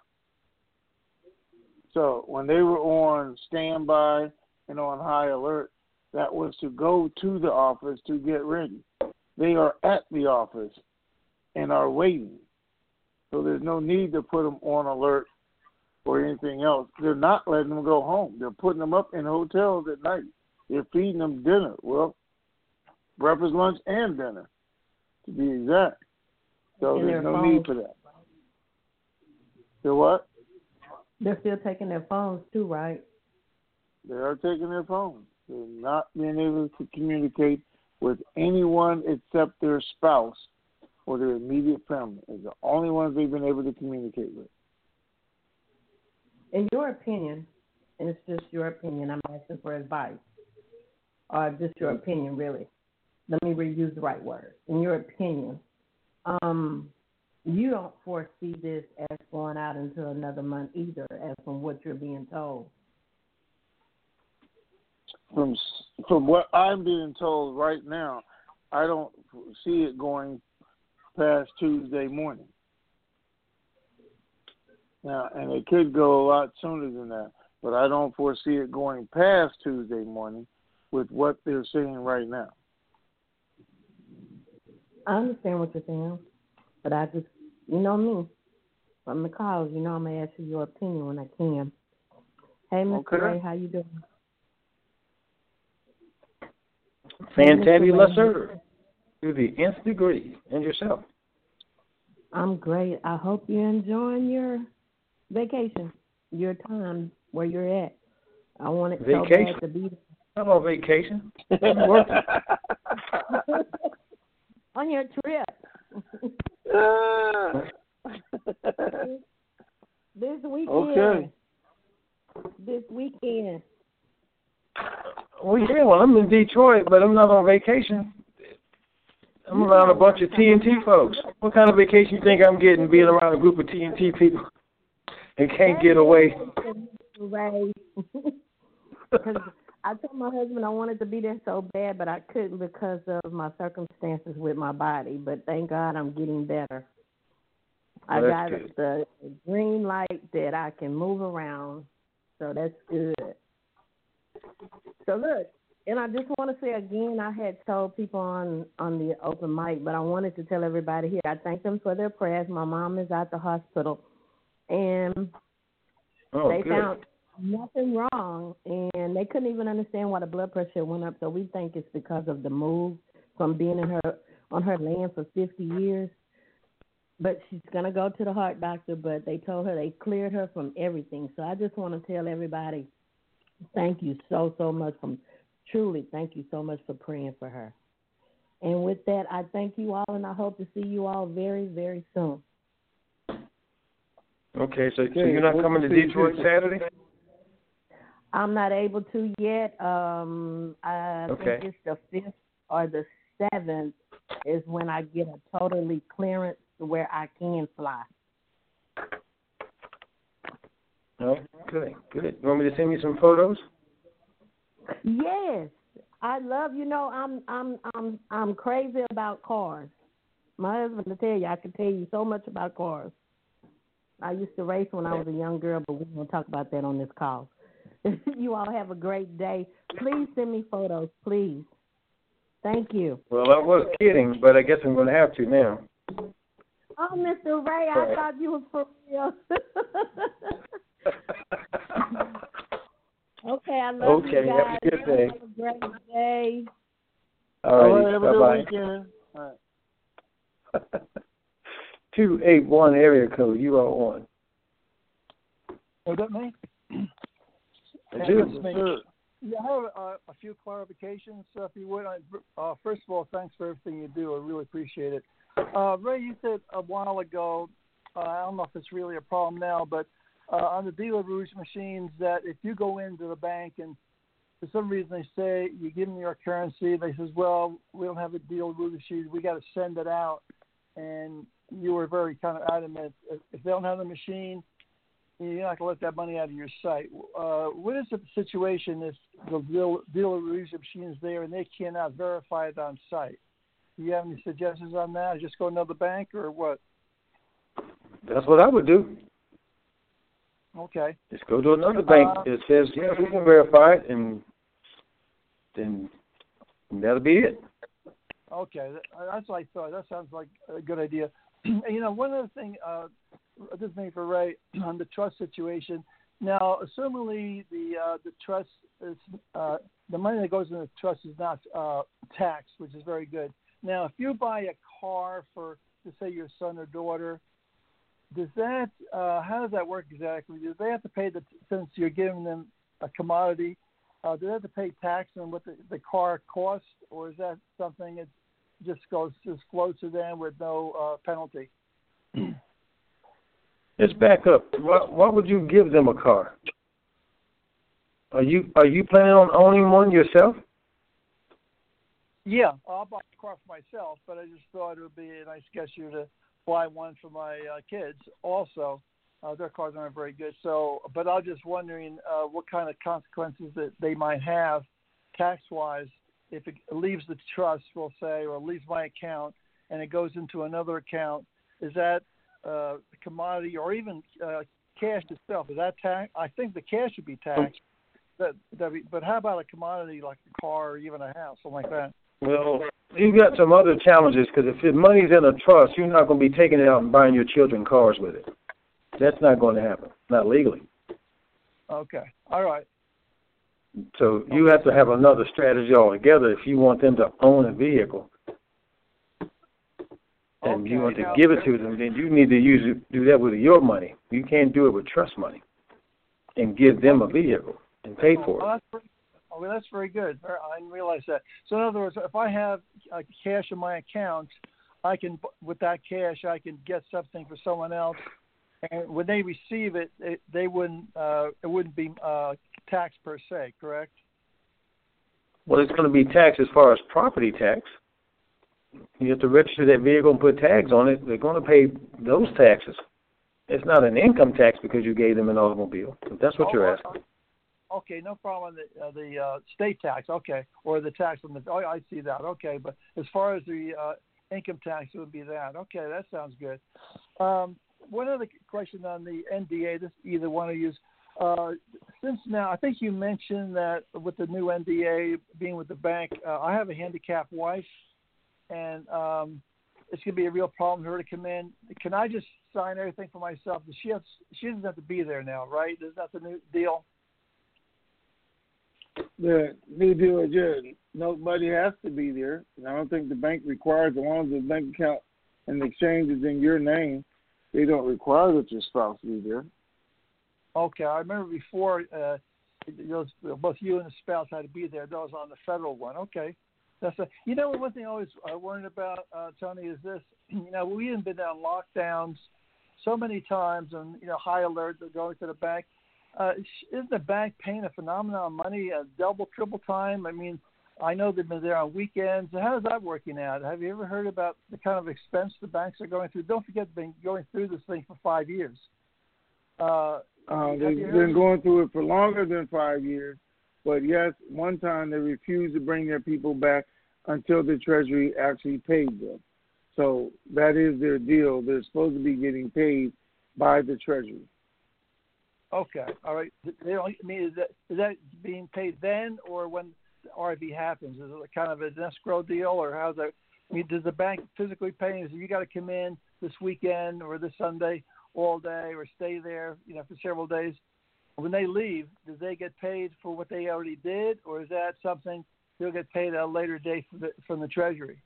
So when they were on standby and on high alert, that was to go to the office to get ready. They are at the office and are waiting. So there's no need to put them on alert or anything else. They're not letting them go home. They're putting them up in hotels at night. They're feeding them dinner. Well, breakfast, lunch, and dinner, to be exact. So And there's their no phones. need for that. So what? They're still taking their phones too, right? They are taking their phones. They're not being able to communicate with anyone except their spouse or their immediate family. It's the only ones they've been able to communicate with. In your opinion, and it's just your opinion, I'm asking for advice, or just your opinion, really. Let me reuse the right word. In your opinion, um, you don't foresee this as going out into another month either, as from what you're being told. From from what I'm being told right now, I don't see it going past Tuesday morning. Now, and it could go a lot sooner than that, but I don't foresee it going past Tuesday morning with what they're saying right now. I understand what you're saying, but I just, you know me, from the calls, you know I'm going to ask you your opinion when I can. Hey, Mister Okay. Ray, how you doing? Fantabulous, sir. To the nth degree. And yourself? I'm great. I hope you're enjoying your vacation, your time where you're at. I want it Vacation? so bad to be I'm on vacation. I'm working. on your trip. This weekend. Okay. This weekend. Well, yeah, well, I'm in Detroit, but I'm not on vacation. I'm around a bunch of T N T folks. What kind of vacation you think I'm getting being around a group of T N T people and can't get away? Ray. Because I told my husband I wanted to be there so bad, but I couldn't because of my circumstances with my body. But thank God I'm getting better. I Well, got that's good. the green light that I can move around, so that's good. So look, and I just want to say again, I had told people on, on the open mic, but I wanted to tell everybody here, I thank them for their prayers. My mom is at the hospital, and Oh, they good. found nothing wrong, and they couldn't even understand why the blood pressure went up. So we think it's because of the move from being in her on her land for fifty years. But she's going to go to the heart doctor, but they told her they cleared her from everything. So I just want to tell everybody, thank you so, so much. From truly, thank you so much for praying for her. And with that, I thank you all, and I hope to see you all very, very soon. Okay, so, so you're not coming to Detroit Saturday? I'm not able to yet. Um, I Okay. think it's the fifth or the seventh is when I get a totally clearance to where I can fly. Oh, good, good. You want me to send you some photos? Yes, I love. You know, I'm I'm I'm I'm crazy about cars. My husband will tell you, I can tell you so much about cars. I used to race when I was a young girl, but we won't talk about that on this call. You all have a great day. Please send me photos, please. Thank you. Well, I was kidding, but I guess I'm going to have to now. Oh, Mister Ray, I Right. thought you was for real. Okay, I love Okay, you guys. have a good day. Have a great day. All All right, right, have a bye-bye. good weekend. All right. two eight one area code, you are on. Is that me? That's Yeah, you. that's me. Yeah, I have uh, a few clarifications, uh, if you would. I, uh, first of all, thanks for everything you do. I really appreciate it. Uh, Ray, you said a while ago, uh, I don't know if it's really a problem now, but uh, on the Dealer Rouge machines that if you go into the bank and for some reason they say you give them your currency, they says, well, we don't have a Dealer Rouge machine, we got to send it out, and you were very kind of adamant if they don't have the machine, you're not going to let that money out of your site. Uh, what is the situation if the Dealer Rouge machine is there and they cannot verify it on site? Do you have any suggestions on that? Just go to another bank or what? That's what I would do. Okay. Just go to another bank uh, that says, yeah, we can verify it, and then that'll be it. Okay. That's what I thought. That sounds like a good idea. And, you know, one other thing, uh, this thing for Ray, on the trust situation. Now, assumingly the uh, the trust is, uh, the money that goes in the trust is not uh, taxed, which is very good. Now, if you buy a car for, let's say, your son or daughter, does that, uh, how does that work exactly? Do they have to pay, the, since you're giving them a commodity, uh, do they have to pay tax on what the, the car costs, or is that something that just goes, just flows to them with no uh, penalty? Let's back up. Why, why would you give them a car? Are you are you planning on owning one yourself? Yeah, I'll buy a car for myself, but I just thought it would be a nice gesture to buy one for my uh, kids also. Uh, their cars aren't very good, so. But I was just wondering uh, what kind of consequences that they might have tax-wise if it leaves the trust, we'll say, or leaves my account and it goes into another account. Is that uh, commodity or even uh, cash itself? Is that tax? I think the cash should be taxed. But, but how about a commodity like a car or even a house, something like that? Well, you've got some other challenges because if the money's in a trust, you're not going to be taking it out and buying your children cars with it. That's not going to happen, not legally. Okay. All right. So you have to have another strategy altogether if you want them to own a vehicle. And okay, you want to now, give it to them, then you need to use it, do that with your money. You can't do it with trust money and give them a vehicle and pay for it. Oh, that's pretty, oh, well, that's very good. I didn't realize that. So in other words, if I have uh, cash in my account, I can, with that cash, I can get something for someone else, and when they receive it, it they wouldn't, uh, it wouldn't be uh, taxed per se, correct? Well, it's going to be taxed as far as property tax. You have to register that vehicle and put tags on it. They're going to pay those taxes. It's not an income tax because you gave them an automobile. If that's what oh, you're asking. Okay, no problem on the uh, the uh, state tax. Okay, or the tax on the. Oh, I see that. Okay, but as far as the uh, income tax, it would be that. Okay, that sounds good. Um, one other question on the N D A. This either one of you. Uh, since now, I think you mentioned that with the new N D A being with the bank, uh, I have a handicapped wife, and um, it's going to be a real problem for her to come in. Can I just sign everything for myself? She has, she doesn't have to be there now, right? Is that the new deal? The new deal is just nobody has to be there. And I don't think the bank requires, as long as the bank account and the exchange is in your name, they don't require that your spouse be there. Okay, I remember before uh, those, both you and the spouse had to be there. That was on the federal one. Okay, that's a, you know one thing I always uh, worried about, uh, Tony, is this. You know, we have been on lockdowns so many times, and you know, high alert going to the bank. Uh, isn't the bank paying a phenomenal money, uh, double, triple time? I mean, I know they've been there on weekends. How is that working out? Have you ever heard about the kind of expense the banks are going through? Don't forget, they've been going through this thing for five years. Uh, uh, they've been going through it for longer than five years. But, yes, one time they refused to bring their people back until the Treasury actually paid them. So that is their deal. They're supposed to be getting paid by the Treasury. Okay, all right. They don't, I mean, is that, is that being paid then or when the R I V happens? Is it kind of an escrow deal, or how's that? I mean, does the bank physically pay? Is you got to come in this weekend or this Sunday all day, or stay there, you know, for several days? When they leave, do they get paid for what they already did, or is that something they'll get paid at a later date from the, from the Treasury?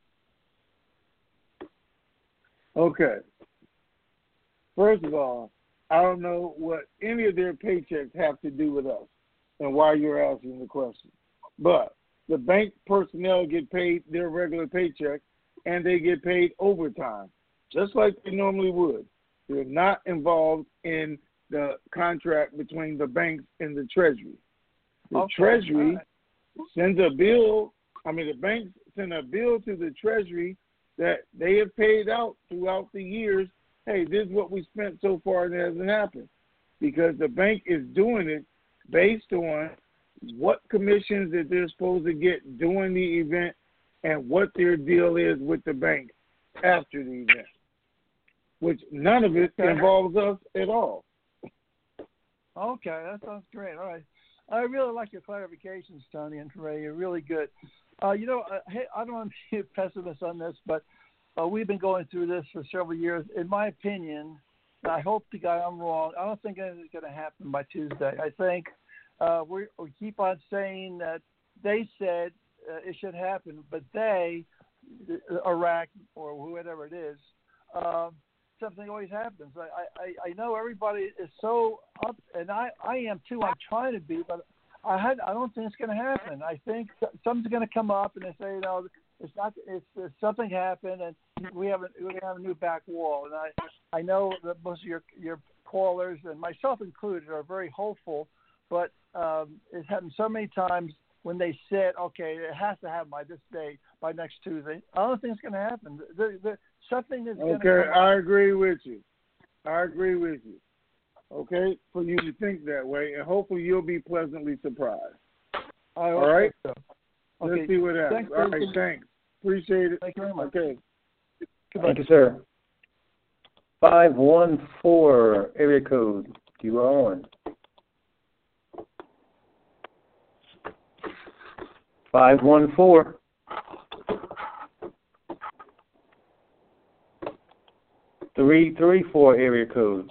Okay. First of all, I don't know what any of their paychecks have to do with us and why you're asking the question. But the bank personnel get paid their regular paycheck, and they get paid overtime, just like they normally would. They're not involved in the contract between the banks and the Treasury. The Okay. Treasury Right. sends a bill. I mean, the banks send a bill to the Treasury that they have paid out throughout the years. Hey, this is what we spent so far, and it hasn't happened because the bank is doing it based on what commissions that they're supposed to get during the event and what their deal is with the bank after the event, which none of it involves us at all. Okay, that sounds great. All right. I really like your clarifications, Tony and Ray. You're really good. Uh, you know, uh, hey, I don't want to be a pessimist on this, but uh, we've been going through this for several years. In my opinion, I hope the guy I'm wrong. I don't think anything's going to happen by Tuesday. I think uh, we, we keep on saying that they said uh, it should happen, but they, Iraq or whoever it is, um, something always happens. I, I, I know everybody is so up, and I, I am too. I'm trying to be, but I had I don't think it's going to happen. I think something's going to come up, and they say, you know, it's not. It's, it's something happened, and we have a we have a new back wall. And I I know that most of your your callers and myself included are very hopeful, but um, it's happened so many times when they said, okay, it has to happen by this day, by next Tuesday. I don't think it's going to happen. The, the, something is going to Okay, come I up. agree with you. I agree with you. Okay, for you to think that way, and hopefully you'll be pleasantly surprised. I All right? so. Let's Okay. see what happens. Thanks, All right, Bruce. thanks. Appreciate it. Thank you very much. Okay. Thank you, sir. five one four area code. You are on. five one four. three three four area code.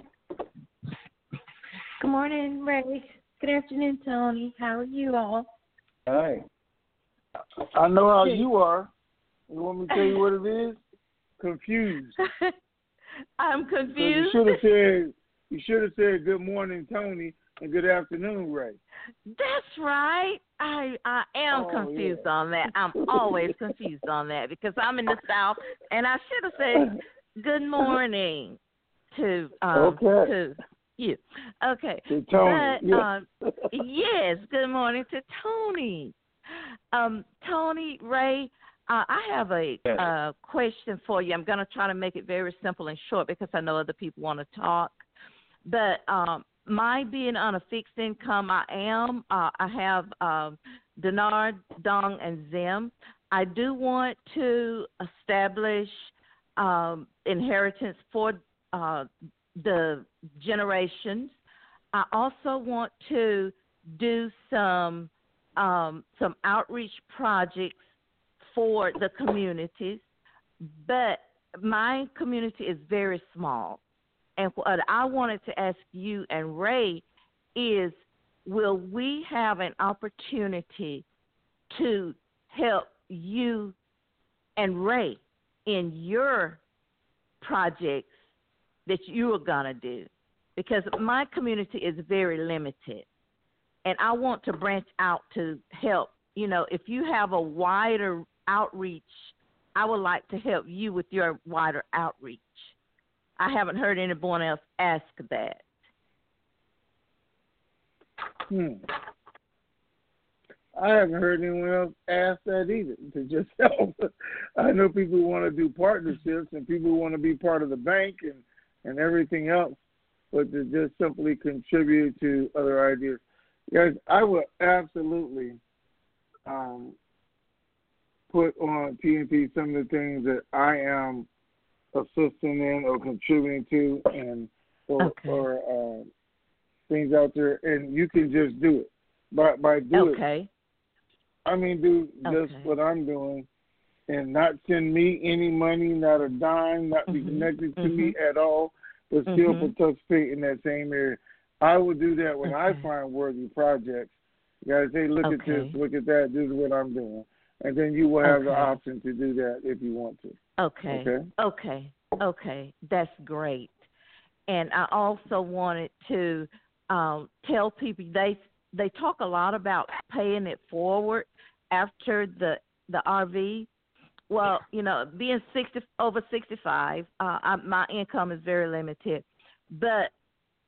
Good morning, Ray. Good afternoon, Tony. How are you all? Hi. I know how you are. You want me to tell you what it is? Confused. I'm So you confused. should have said you should have said good morning, Tony, and good afternoon, Ray. That's right. I I am Oh, confused yeah. on that. I'm always confused on that because I'm in the South, and I should have said good morning to um Okay. to you. Okay. To Tony, But yeah. um, yes, good morning to Tony. Um, Tony, Ray, uh, I have a Yes. uh, question for you. I'm going to try to make it very simple and short because I know other people want to talk. But um, my being on a fixed income, I am. Uh, I have um, Dinar, Dong, and Zim. I do want to establish um, inheritance for uh, the generations. I also want to do some um, some outreach projects for the communities, but my community is very small. And what I wanted to ask you and Ray is, will we have an opportunity to help you and Ray in your projects that you are going to do? Because my community is very limited, and I want to branch out to help. You know, if you have a wider outreach, I would like to help you with your wider outreach. I haven't heard anyone else ask that. Hmm. I haven't heard anyone else ask that either, to just help. I know people who want to do partnerships and people who want to be part of the bank and, and everything else, but to just simply contribute to other ideas. Guys, I will absolutely um, put on T N T some of the things that I am assisting in or contributing to, and or, Okay. or uh, things out there, and you can just do it. By by do it. Okay. I mean, do just Okay. what I'm doing, and not send me any money, not a dime, not be Mhm. connected to Mhm. me at all, but still Mhm. participate in that same area. I will do that when I Okay. find worthy projects. You guys say, look at this, Okay. look at that. This is what I'm doing, and then you will have the Okay. option to do that if you want to. Okay. Okay. Okay. Okay. That's great. And I also wanted to um, tell people they they talk a lot about paying it forward after the the R V. Well, you know, being sixty over sixty-five, uh, I, my income is very limited, but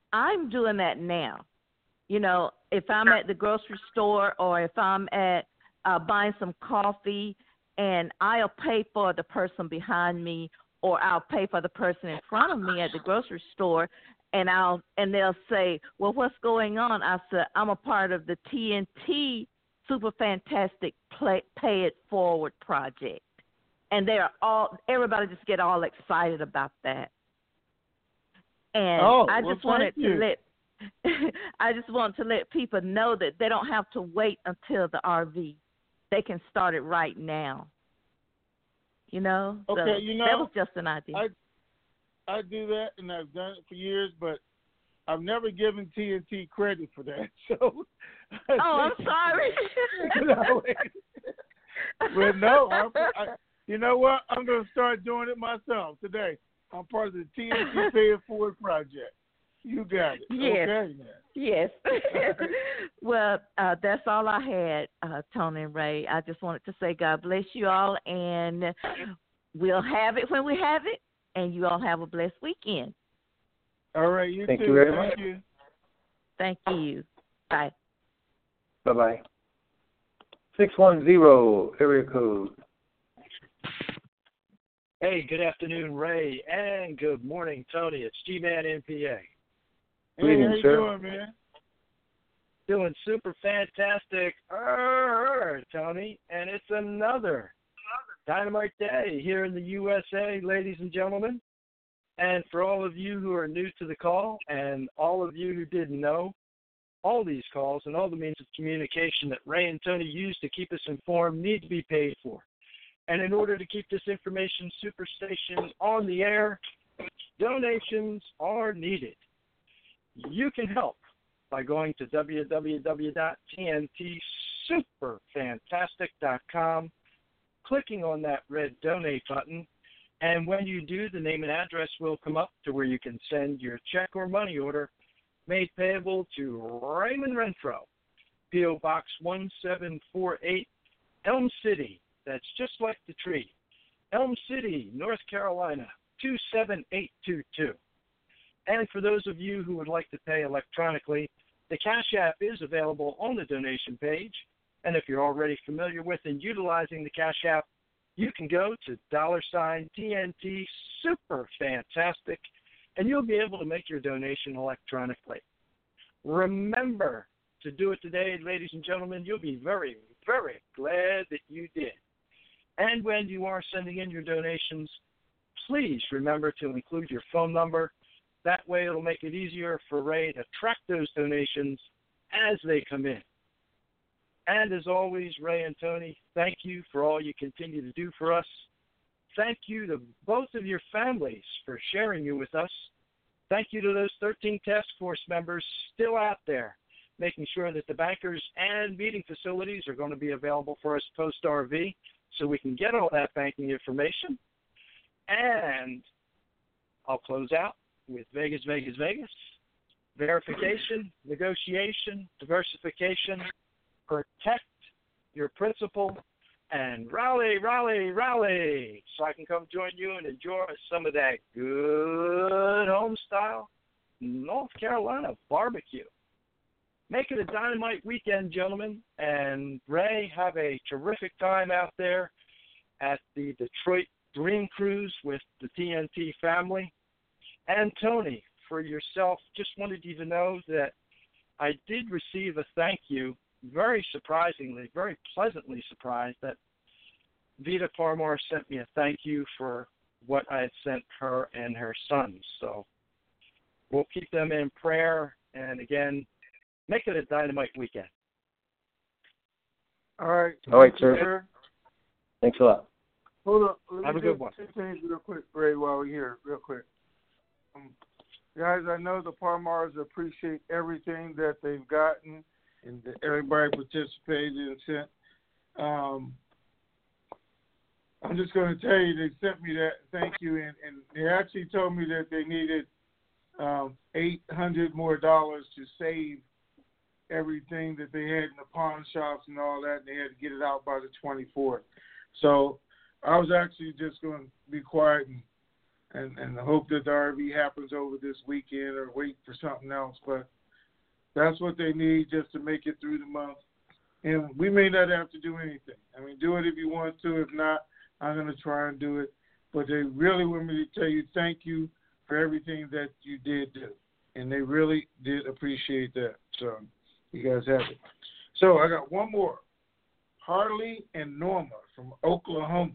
I'm doing that now. You know, if I'm at the grocery store or if I'm at uh, buying some coffee, and I'll pay for the person behind me, or I'll pay for the person in front of me at the grocery store, and I'll and they'll say, "Well, what's going on?" I said, "I'm a part of the T N T Super Fantastic Play, Pay It Forward project," and they're all everybody just get all excited about that. And oh, I well, just wanted you. to let I just want to let people know that they don't have to wait until the R V. They can start it right now. You know? Okay, so you know, that was just an idea. I I do that, and I've done it for years, but I've never given T N T credit for that. So. Oh, I'm sorry. no, well, no, I, I, you know what? I'm going to start doing it myself today. I'm part of the T N T Pay It Forward project. You got it. Yes. Okay, man. Yes. Well, uh, that's all I had, uh, Tony and Ray. I just wanted to say God bless you all, and we'll have it when we have it, and you all have a blessed weekend. All right, you Thank too. you very Thank much. you. Thank you. Bye. Bye-bye. six one zero, area code. Hey, good afternoon, Ray, and good morning, Tony. It's G-Man N P A. Hey, Evening, how you sir. doing, man? Doing super fantastic, er, Tony, and it's another Dynamite Day here in the U S A, ladies and gentlemen. And for all of you who are new to the call and all of you who didn't know, all these calls and all the means of communication that Ray and Tony use to keep us informed need to be paid for. And in order to keep this information superstation on the air, donations are needed. You can help by going to w w w dot t n t super fantastic dot com, clicking on that red donate button, and when you do, the name and address will come up to where you can send your check or money order made payable to Raymond Renfro, P O. Box one seven four eight, Elm City. That's just like the tree. Elm City, North Carolina, two seven eight two two. And for those of you who would like to pay electronically, the Cash App is available on the donation page. And if you're already familiar with and utilizing the Cash App, you can go to dollar sign T N T Super Fantastic, and you'll be able to make your donation electronically. Remember to do it today, ladies and gentlemen. You'll be very, very glad that you did. And when you are sending in your donations, please remember to include your phone number. That way it'll make it easier for Ray to track those donations as they come in. And as always, Ray and Tony, thank you for all you continue to do for us. Thank you to both of your families for sharing you with us. Thank you to those thirteen task force members still out there, making sure that the bankers and meeting facilities are going to be available for us post-R V so we can get all that banking information. And I'll close out with Vegas, Vegas, Vegas. Verification, negotiation, diversification, protect your principal, and rally, rally, rally, so I can come join you and enjoy some of that good home-style North Carolina barbecue. Make it a dynamite weekend, gentlemen, and Ray, have a terrific time out there at the Detroit Dream Cruise with the T N T family. And Tony, for yourself, just wanted you to know that I did receive a thank you, very surprisingly, very pleasantly surprised that Vita Parmar sent me a thank you for what I had sent her and her sons. So we'll keep them in prayer, and again, make it a dynamite weekend. All right. All right, sir. sir. Thanks a lot. Hold on. Let Have me a good do one. Two things real quick, Ray, while we're here, real quick. Um, guys, I know the Parmars appreciate everything that they've gotten and that everybody participated and sent. Um, I'm just going to tell you, they sent me that thank you, and, and they actually told me that they needed um, eight hundred more dollars to save everything that they had in the pawn shops and all that, and they had to get it out by the twenty-fourth. So I was actually just going to be quiet and and, and hope that the R V happens over this weekend or wait for something else. But that's what they need just to make it through the month. And we may not have to do anything. I mean, do it if you want to. If not, I'm going to try and do it. But they really want me to tell you thank you for everything that you did do. And they really did appreciate that. So you guys have it. So I got one more. Harley and Norma from Oklahoma.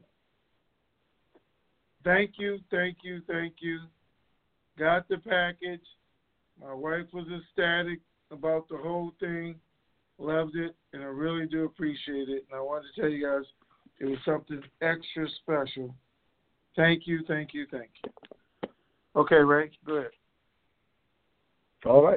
Thank you, thank you, thank you. Got the package. My wife was ecstatic about the whole thing. Loved it, and I really do appreciate it. And I wanted to tell you guys it was something extra special. Thank you, thank you, thank you. Okay, Ray, go ahead. All right.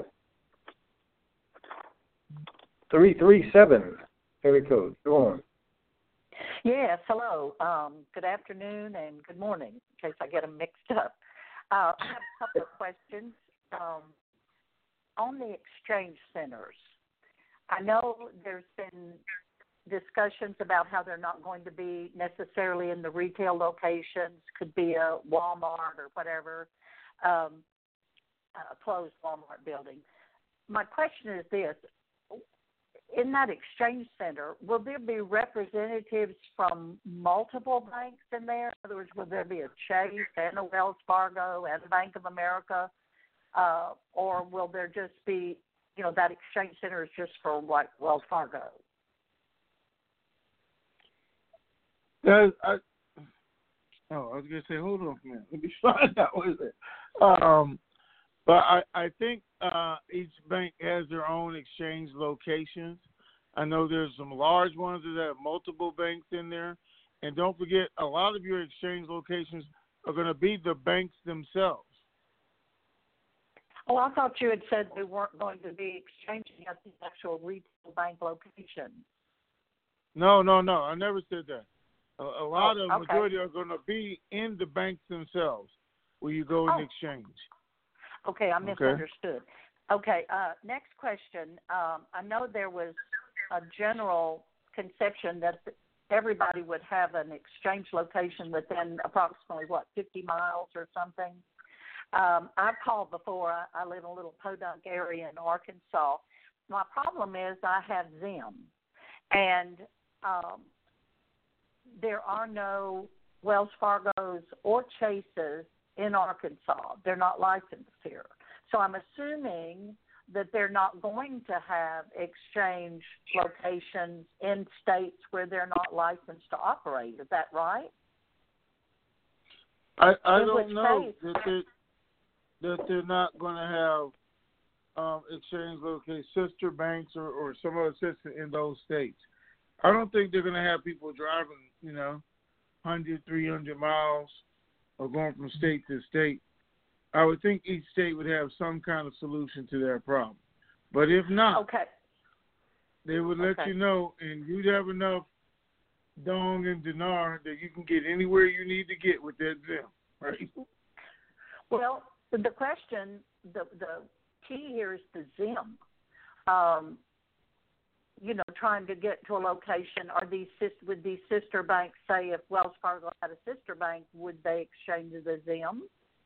three three seven, area code. Go on. Yes, hello. Um, good afternoon and good morning, in case I get them mixed up. Uh, I have a couple of questions. Um, on the exchange centers, I know there's been discussions about how they're not going to be necessarily in the retail locations, could be a Walmart or whatever, um, a closed Walmart building. My question is this. In that exchange center, will there be representatives from multiple banks in there? In other words, will there be a Chase and a Wells Fargo and a Bank of America? Uh, or will there just be, you know, that exchange center is just for what, Wells Fargo? That, I, oh, I was going to say, hold on for a minute. Let me find out what is it. Um, but I, I think uh, each bank has their own exchange locations. I know there's some large ones that have multiple banks in there. And don't forget, a lot of your exchange locations are going to be the banks themselves. Oh, I thought you had said they weren't going to be exchanging at the actual retail bank location. No, no, no. I never said that. A, a lot oh, of, okay. majority are going to be in the banks themselves where you go oh. and exchange. Okay, I misunderstood. Okay, uh, next question. Um, I know there was a general conception that everybody would have an exchange location within approximately, what, fifty miles or something? Um, I've called before. I, I live in a little podunk area in Arkansas. My problem is I have Zim, and um, there are no Wells Fargos or Chases in Arkansas. They're not licensed here. So I'm assuming that they're not going to have exchange locations in states where they're not licensed to operate. Is that right? I, I in don't know case? that they're, that they're not going to have um, exchange locations, sister banks or, or some other system in those states. I don't think they're going to have people driving, you know, one hundred, three hundred miles or going from state to state. I would think each state would have some kind of solution to that problem. But if not, okay. they would let okay. you know, and you'd have enough dong and dinar that you can get anywhere you need to get with that Zim, right? Well, the question, the the key here is the Zim. Um, you know, trying to get to a location, are these would these sister banks say if Wells Fargo had a sister bank, would they exchange the Zim?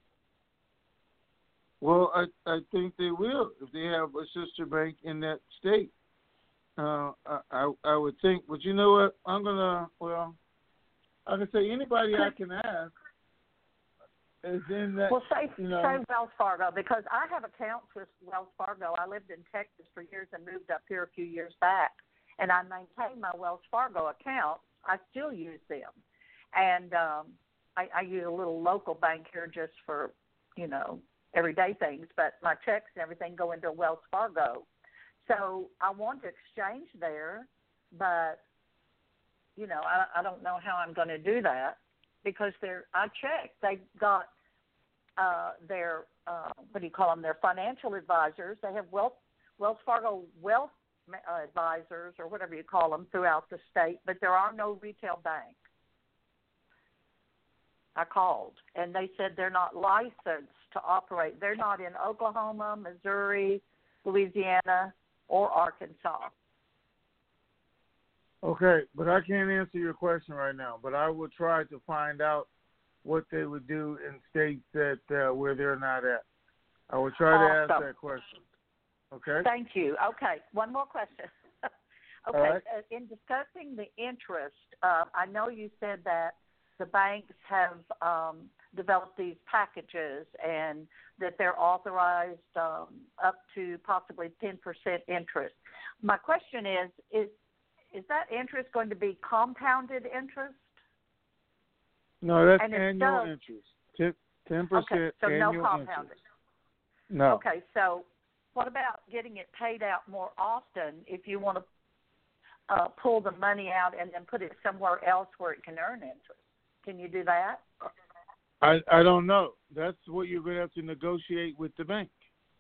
Well, I I think they will if they have a sister bank in that state. Uh, I, I I would think, but you know what? I'm gonna well, I can say anybody I can ask is in that. Well, say you know, say Wells Fargo, because I have accounts with Wells Fargo. I lived in Texas for years and moved up here a few years back, and I maintain my Wells Fargo account. I still use them, and um, I, I use a little local bank here just for, you know, everyday things, but my checks and everything go into Wells Fargo. So I want to exchange there, but, you know, I, I don't know how I'm going to do that because they're, I checked. They got uh, their, uh, what do you call them, their financial advisors. They have Wells, Wells Fargo wealth uh, advisors or whatever you call them throughout the state, but there are no retail banks. I called, and they said they're not licensed to operate. They're not in Oklahoma, Missouri, Louisiana, or Arkansas. Okay, but I can't answer your question right now. But I will try to find out what they would do in states that uh, where they're not at. I will try to Awesome. ask that question. Okay? Thank you. Okay, one more question. Okay, right. uh, in discussing the interest, uh, I know you said that the banks have um, developed these packages and that they're authorized um, up to possibly ten percent interest. My question is, is, is that interest going to be compounded interest? No, that's And if annual so- interest. ten percent Okay, so annual no compounded. interest. No. Okay, so what about getting it paid out more often if you want to uh, pull the money out and then put it somewhere else where it can earn interest? Can you do that? I, I don't know. That's what you're going to have to negotiate with the bank.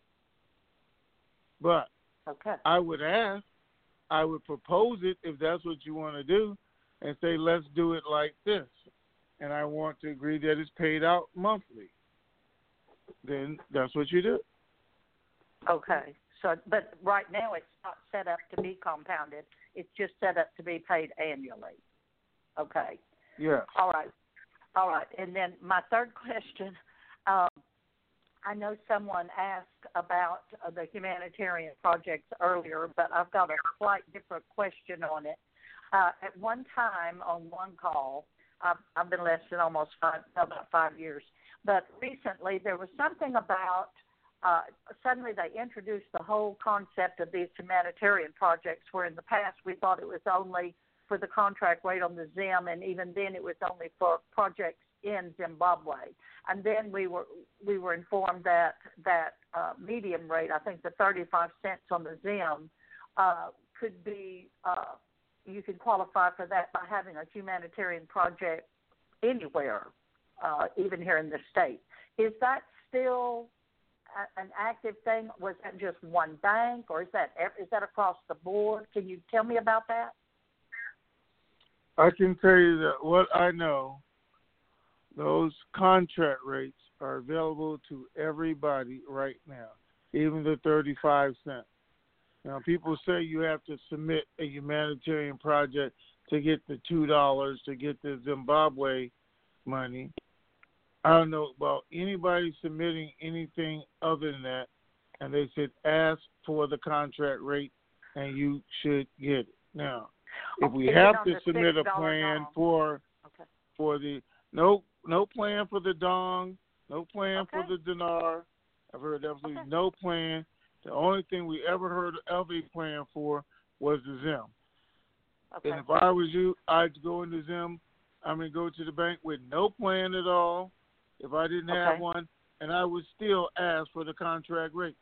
But Okay. I would ask, I would propose it if that's what you want to do, and say, let's do it like this. And I want to agree that it's paid out monthly. Then that's what you do. Okay. So, but right now it's not set up to be compounded. It's just set up to be paid annually. Okay. Yeah. All right. All right. And then my third question, um, I know someone asked about uh, the humanitarian projects earlier, but I've got a slight different question on it. Uh, at one time on one call, I've, I've been listening almost five, about five years, but recently there was something about uh, suddenly they introduced the whole concept of these humanitarian projects, where in the past we thought it was only for the contract rate on the Zim, and even then it was only for projects in Zimbabwe. And then we were we were informed that that uh, medium rate, I think the thirty-five cents on the Zim, uh, could be uh, you could qualify for that by having a humanitarian project anywhere, uh, even here in the state. Is that still a, an active thing? Was that just one bank, or is that is that across the board? Can you tell me about that? I can tell you that what I know, those contract rates are available to everybody right now, even the thirty-five cents. Now, people say you have to submit a humanitarian project to get the two dollars to get the Zimbabwe money. I don't know about anybody submitting anything other than that, and they said ask for the contract rate, and you should get it. Now, if we have to submit a plan for okay. for the no no plan for the dong, no plan okay. for the dinar. I've heard absolutely okay. no plan. The only thing we ever heard of a plan for was the Zim. Okay. And if I was you, I'd go into Zim. I mean, go to the bank with no plan at all. If I didn't have okay. one, and I would still ask for the contract rate.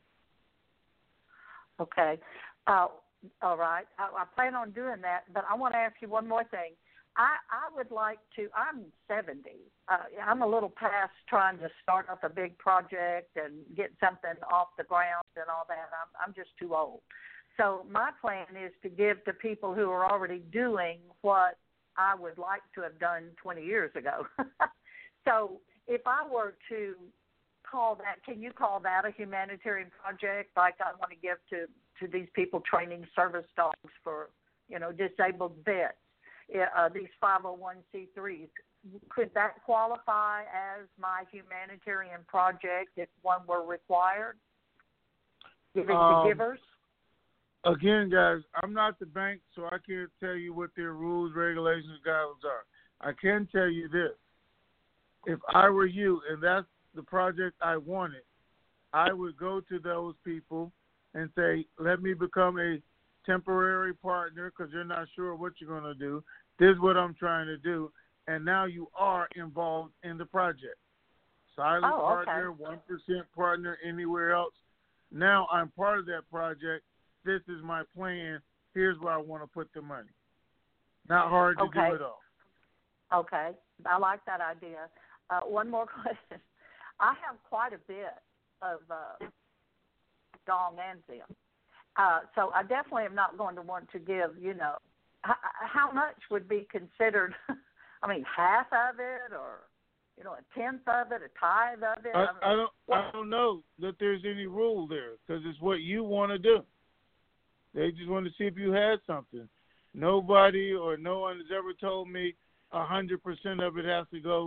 Okay. Uh, all right. I, I plan on doing that, but I want to ask you one more thing. I, I would like to, I'm seventy. Uh, I'm a little past trying to start up a big project and get something off the ground and all that. I'm, I'm just too old. So my plan is to give to people who are already doing what I would like to have done twenty years ago. So if I were to call that, can you call that a humanitarian project? Like I want to give to, to these people training service dogs for, you know, disabled vets. Uh, these five oh one c threes, could that qualify as my humanitarian project if one were required? Giving um, to givers? Again, guys, I'm not the bank, so I can't tell you what their rules, regulations, guidelines are. I can tell you this. If I were you and that's the project I wanted, I would go to those people and say, let me become a temporary partner because you're not sure what you're going to do. This is what I'm trying to do. And now you are involved in the project. Silent oh, okay. partner, one percent partner, anywhere else. Now I'm part of that project. This is my plan. Here's where I want to put the money. Not hard to okay. do at all. Okay. I like that idea. Uh, one more question. I have quite a bit of uh, dong and Zim. Uh, so I definitely am not going to want to give, you know, h- how much would be considered, I mean, half of it or, you know, a tenth of it, a tithe of it? I, I, I don't I don't know that there's any rule there because it's what you want to do. They just want to see if you had something. Nobody or no one has ever told me one hundred percent of it has to go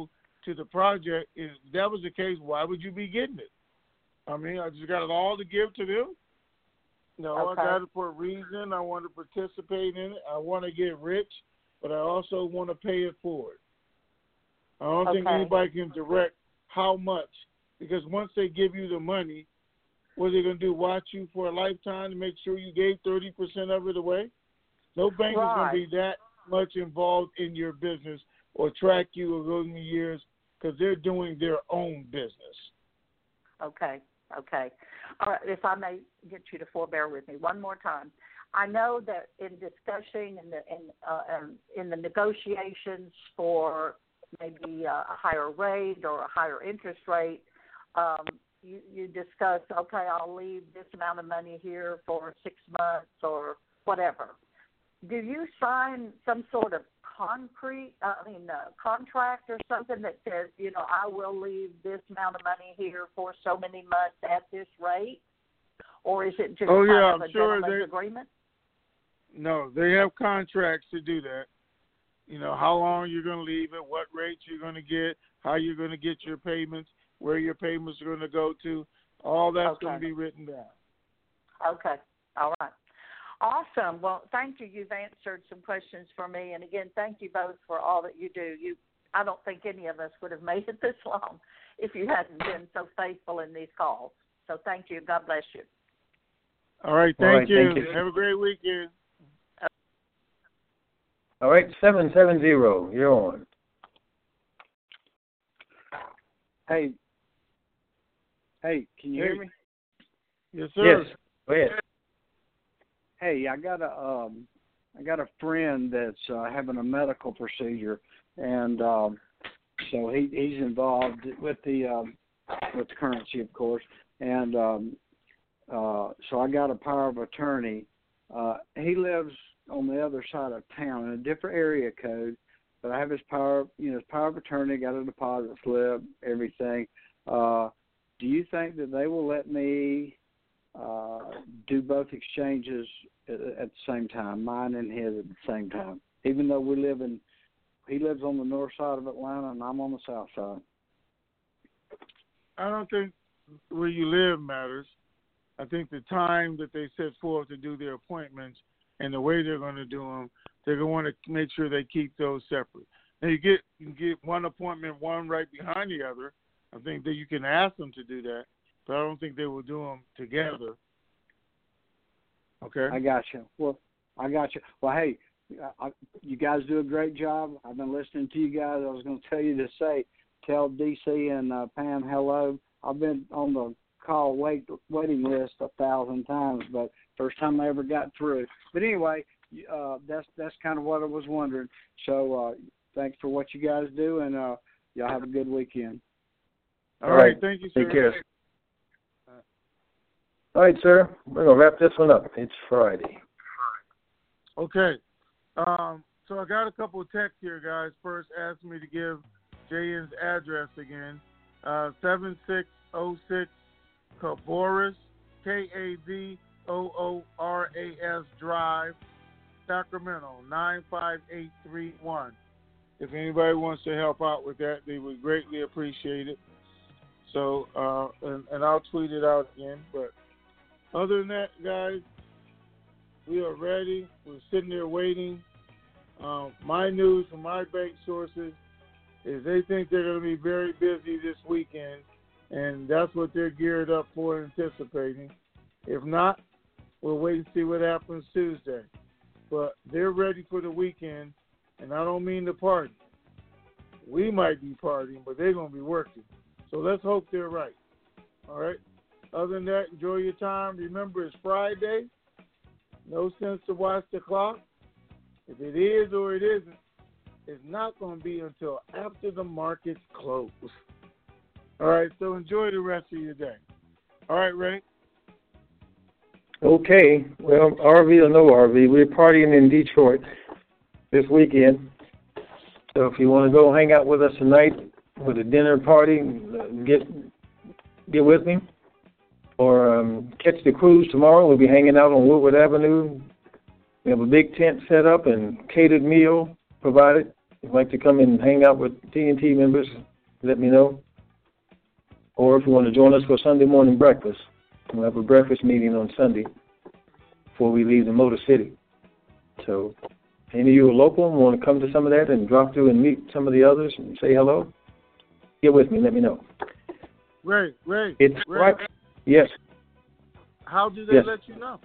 to the project. If that was the case, why would you be getting it? I mean, I just got it all to give to them. No, Okay. I got it for a reason. I want to participate in it. I want to get rich, but I also want to pay it forward. I don't think Okay. anybody can direct how much, because once they give you the money, what are they going to do, watch you for a lifetime to make sure you gave thirty percent of it away? No bank is going Right. to be that much involved in your business or track you over the years because they're doing their own business. Okay, okay. All right, if I may get you to forbear with me one more time. I know that in discussing in the in uh, um, in the negotiations for maybe a higher rate or a higher interest rate, um, you, you discussed, okay, I'll leave this amount of money here for six months or whatever. Do you sign some sort of concrete, uh, I mean, uh, contract or something that says, you know, I will leave this amount of money here for so many months at this rate? Or is it just Oh, kind yeah, of a I'm sure gentleman's they- agreement? No, they have contracts to do that. You know, how long you're going to leave it, what rates you're going to get, how you're going to get your payments, where your payments are going to go to. All that's Okay. going to be written down. Okay. All right. Awesome. Well, thank you. You've answered some questions for me. And, again, thank you both for all that you do. You, I don't think any of us would have made it this long if you hadn't been so faithful in these calls. So thank you. God bless you. All right, All thank, right, you. thank you. Have a great weekend. All right, seven seven zero, you're on. Hey, hey, can you Hey. hear me? Yes, sir. Yes, go ahead. Hey, I got a um, I got a friend that's uh, having a medical procedure, and um, so he he's involved with the um, with the currency, of course, and um, uh, so I got a power of attorney. Uh, he lives on the other side of town in a different area code, but I have his power, you know, his power of attorney, got a deposit slip, everything. Uh, do you think that they will let me uh, do both exchanges at, at the same time, mine and his at the same time, even though we live in, he lives on the north side of Atlanta and I'm on the south side? I don't think where you live matters. I think the time that they set forth to do their appointments and the way they're going to do them, they're going to want to make sure they keep those separate. Now, you get you can get one appointment, one right behind the other. I think that you can ask them to do that, but I don't think they will do them together. Okay? I got you. Well, I got you. Well, hey, I, you guys do a great job. I've been listening to you guys. I was going to tell you to say, tell D C and uh, Pam hello. I've been on the call wait waiting list a thousand times, but first time I ever got through. But anyway, uh, that's that's kind of what I was wondering. So uh, thanks for what you guys do, and uh, y'all have a good weekend. All right. Thank you, sir. Take care. All right, sir. We're going to wrap this one up. It's Friday. Okay. Um, so I got a couple of texts here, guys. First, asked me to give J N's address again. Uh, seven six oh six Kavoris, K A V O O R A S Drive, Sacramento, nine five eight three one. If anybody wants to help out with that, they would greatly appreciate it. So, uh, and, and I'll tweet it out again. But other than that, guys, we are ready. We're sitting there waiting. Um, my news from my bank sources is they think they're going to be very busy this weekend, and that's what they're geared up for and anticipating. If not, we'll wait and see what happens Tuesday. But they're ready for the weekend, and I don't mean to party. We might be partying, but they're going to be working. So let's hope they're right. All right? Other than that, enjoy your time. Remember, it's Friday. No sense to watch the clock. If it is or it isn't, it's not going to be until after the markets close. All right, so enjoy the rest of your day. All right, Ray? Okay. Well, R V or no R V, we're partying in Detroit this weekend. So if you want to go hang out with us tonight with a dinner party, get get with me. Or um, catch the cruise tomorrow. We'll be hanging out on Woodward Avenue. We have a big tent set up and catered meal provided. If you'd like to come and hang out with T N T members, let me know. Or if you want to join us for Sunday morning breakfast, we'll have a breakfast meeting on Sunday before we leave the Motor City. So any of you are local and want to come to some of that and drop through and meet some of the others and say hello, get with me. Let me know. Ray, Ray, It's Ray. right. Yes. How do they Yes. let you know?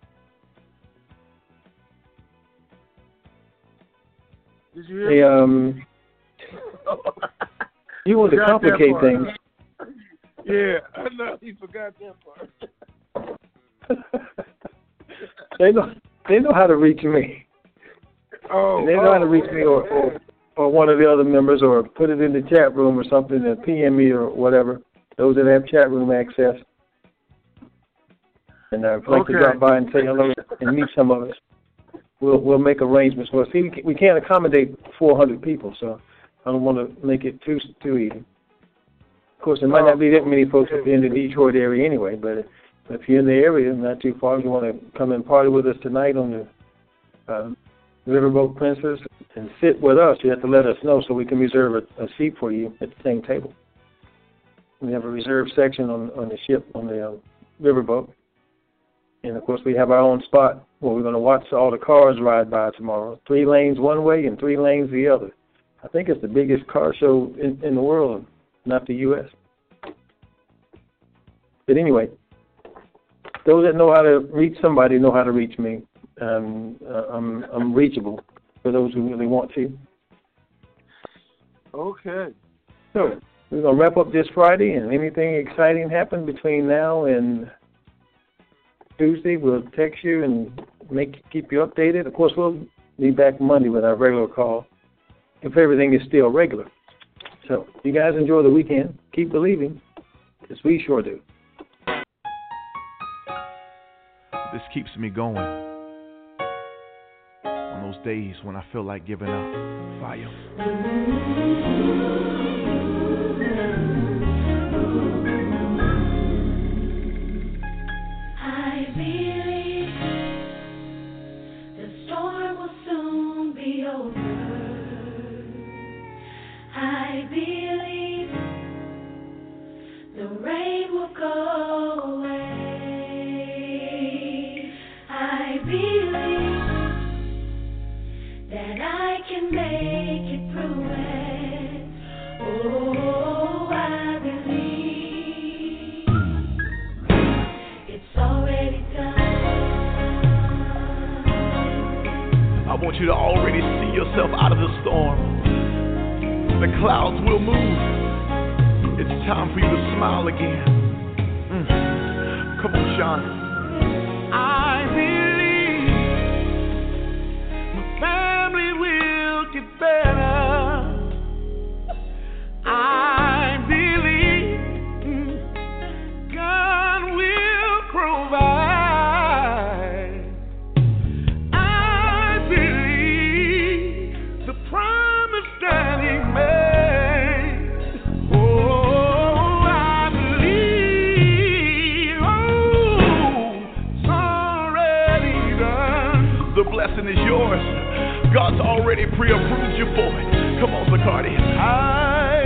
Did you hear Hey, me? um, you want to Forgot that complicate part. things. Yeah, I know. He forgot that part. They know they know how to reach me. Oh, they know oh, how to reach me, or, or or one of the other members, or put it in the chat room or something, and P M me or whatever. Those that have chat room access, and I'd like Okay. to drop by and say hello and meet some of us. We'll we'll make arrangements for us. See, we can't, we can't accommodate four hundred people, so I don't want to make it too too easy. Of course, there might not be that many folks up in the Detroit area anyway, but if you're in the area, not too far, you want to come and party with us tonight on the uh, Riverboat Princess and sit with us, you have to let us know so we can reserve a, a seat for you at the same table. We have a reserved section on, on the ship, on the uh, Riverboat. And, of course, we have our own spot where we're going to watch all the cars ride by tomorrow. Three lanes one way and three lanes the other. I think it's the biggest car show in, in the world, not the U S But anyway, those that know how to reach somebody know how to reach me. Um, uh, I'm I'm reachable for those who really want to. Okay. So we're gonna wrap up this Friday, and anything exciting happen between now and Tuesday, we'll text you and make keep you updated. Of course, we'll be back Monday with our regular call if everything is still regular. So you guys enjoy the weekend. Keep believing, because we sure do. This keeps me going on those days when I feel like giving up. Fire. I believe the storm will soon be over. I believe the rain will go away. I believe that I can make it through it. Oh, I believe it's already done. I want you to already see yourself out of the storm. The clouds will move. It's time for you to smile again. Mm. Come on, Sean. I believe my family will get better. I believe mm, God will provide. I believe the promise that He made. Oh, I believe. Oh, it's already done. The blessing is yours. God's already pre-approved you for it. Come on, Zacardi. I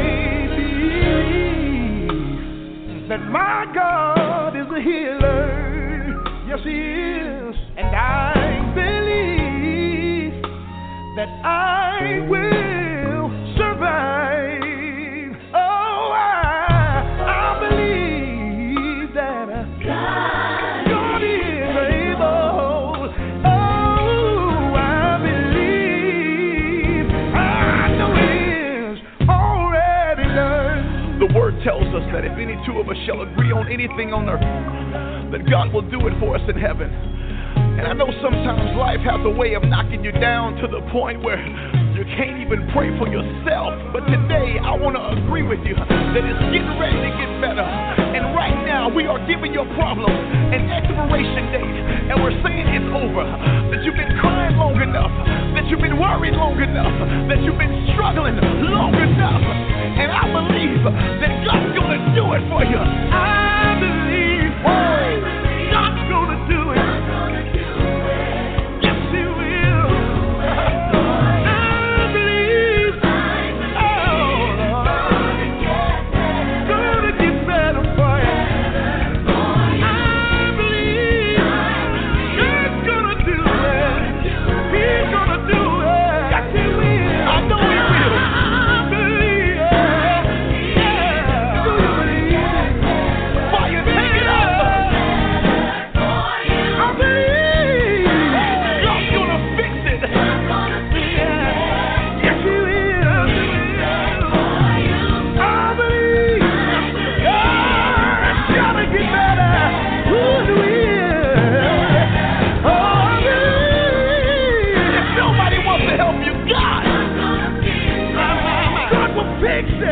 believe that my God is a healer. Yes, He is. And I believe that I will survive. Oh, I, I believe that God, God is able. Oh, I believe. I know it is already done. The word tells us that if any two of us shall agree on anything on earth, that God will do it for us in heaven. And I know sometimes life has a way of knocking you down to the point where you can't even pray for yourself. But today I want to agree with you that it's getting ready to get better. And right now we are giving your problem an expiration date. And we're saying it's over. That you've been crying long enough. That you've been worried long enough. That you've been struggling long enough. And I believe that God's going to do it for you. I believe God's going to do it.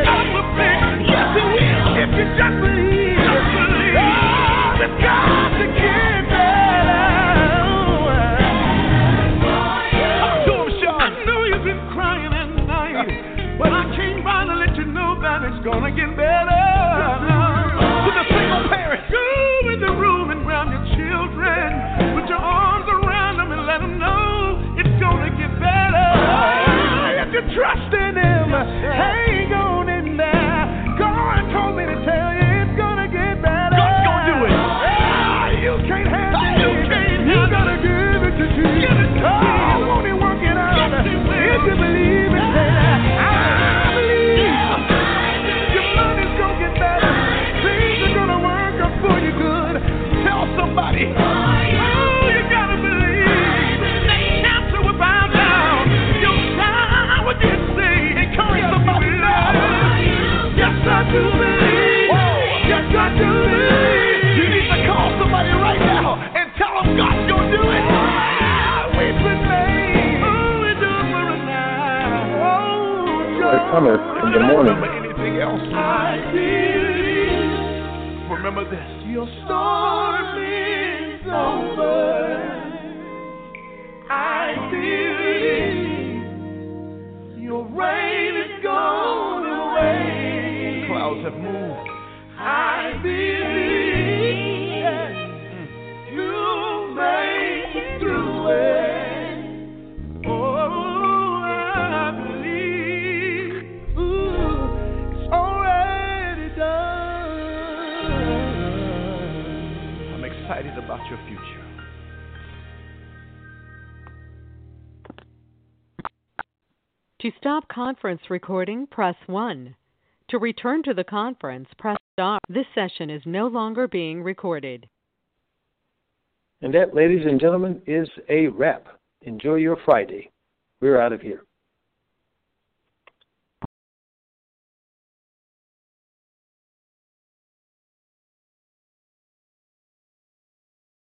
God will fix it. Yes, He will. If you just believe, just believe. Oh, it's got to get better. I know you've been crying at night, but I came by to let you know that it's gonna get better. To the single parents, go in the room and grab your children, put your arms around them and let them know it's gonna get better. If you trust in Him, hang on in there. God told me to tell you it's gonna get better. God's gonna do it. Ah, you can't handle it. You can't. You gotta give it to Jesus. Oh, won't He work it out? Yes, He will. If you believe it, say that. I believe. Your money's gonna get better. Things are gonna work out for you good. Tell somebody. Oh, you gotta believe. That cancer will bow down. Your child will get saved. Encourage somebody now. Yes, I do believe. Yes, I do believe. You need to call somebody right now and tell them God's gonna do it. We've been made. Oh, we do it for a night. Oh, Thomas, in the morning. anything else. I believe. Remember this. Your storm is over. I believe. Your rain is gone away. Clouds have moved. I believe. You make it through it. Oh, I believe. Ooh, it's already done. I'm excited about your future. To stop conference recording, press one. To return to the conference, press star. This session is no longer being recorded. And that, ladies and gentlemen, is a wrap. Enjoy your Friday. We're out of here.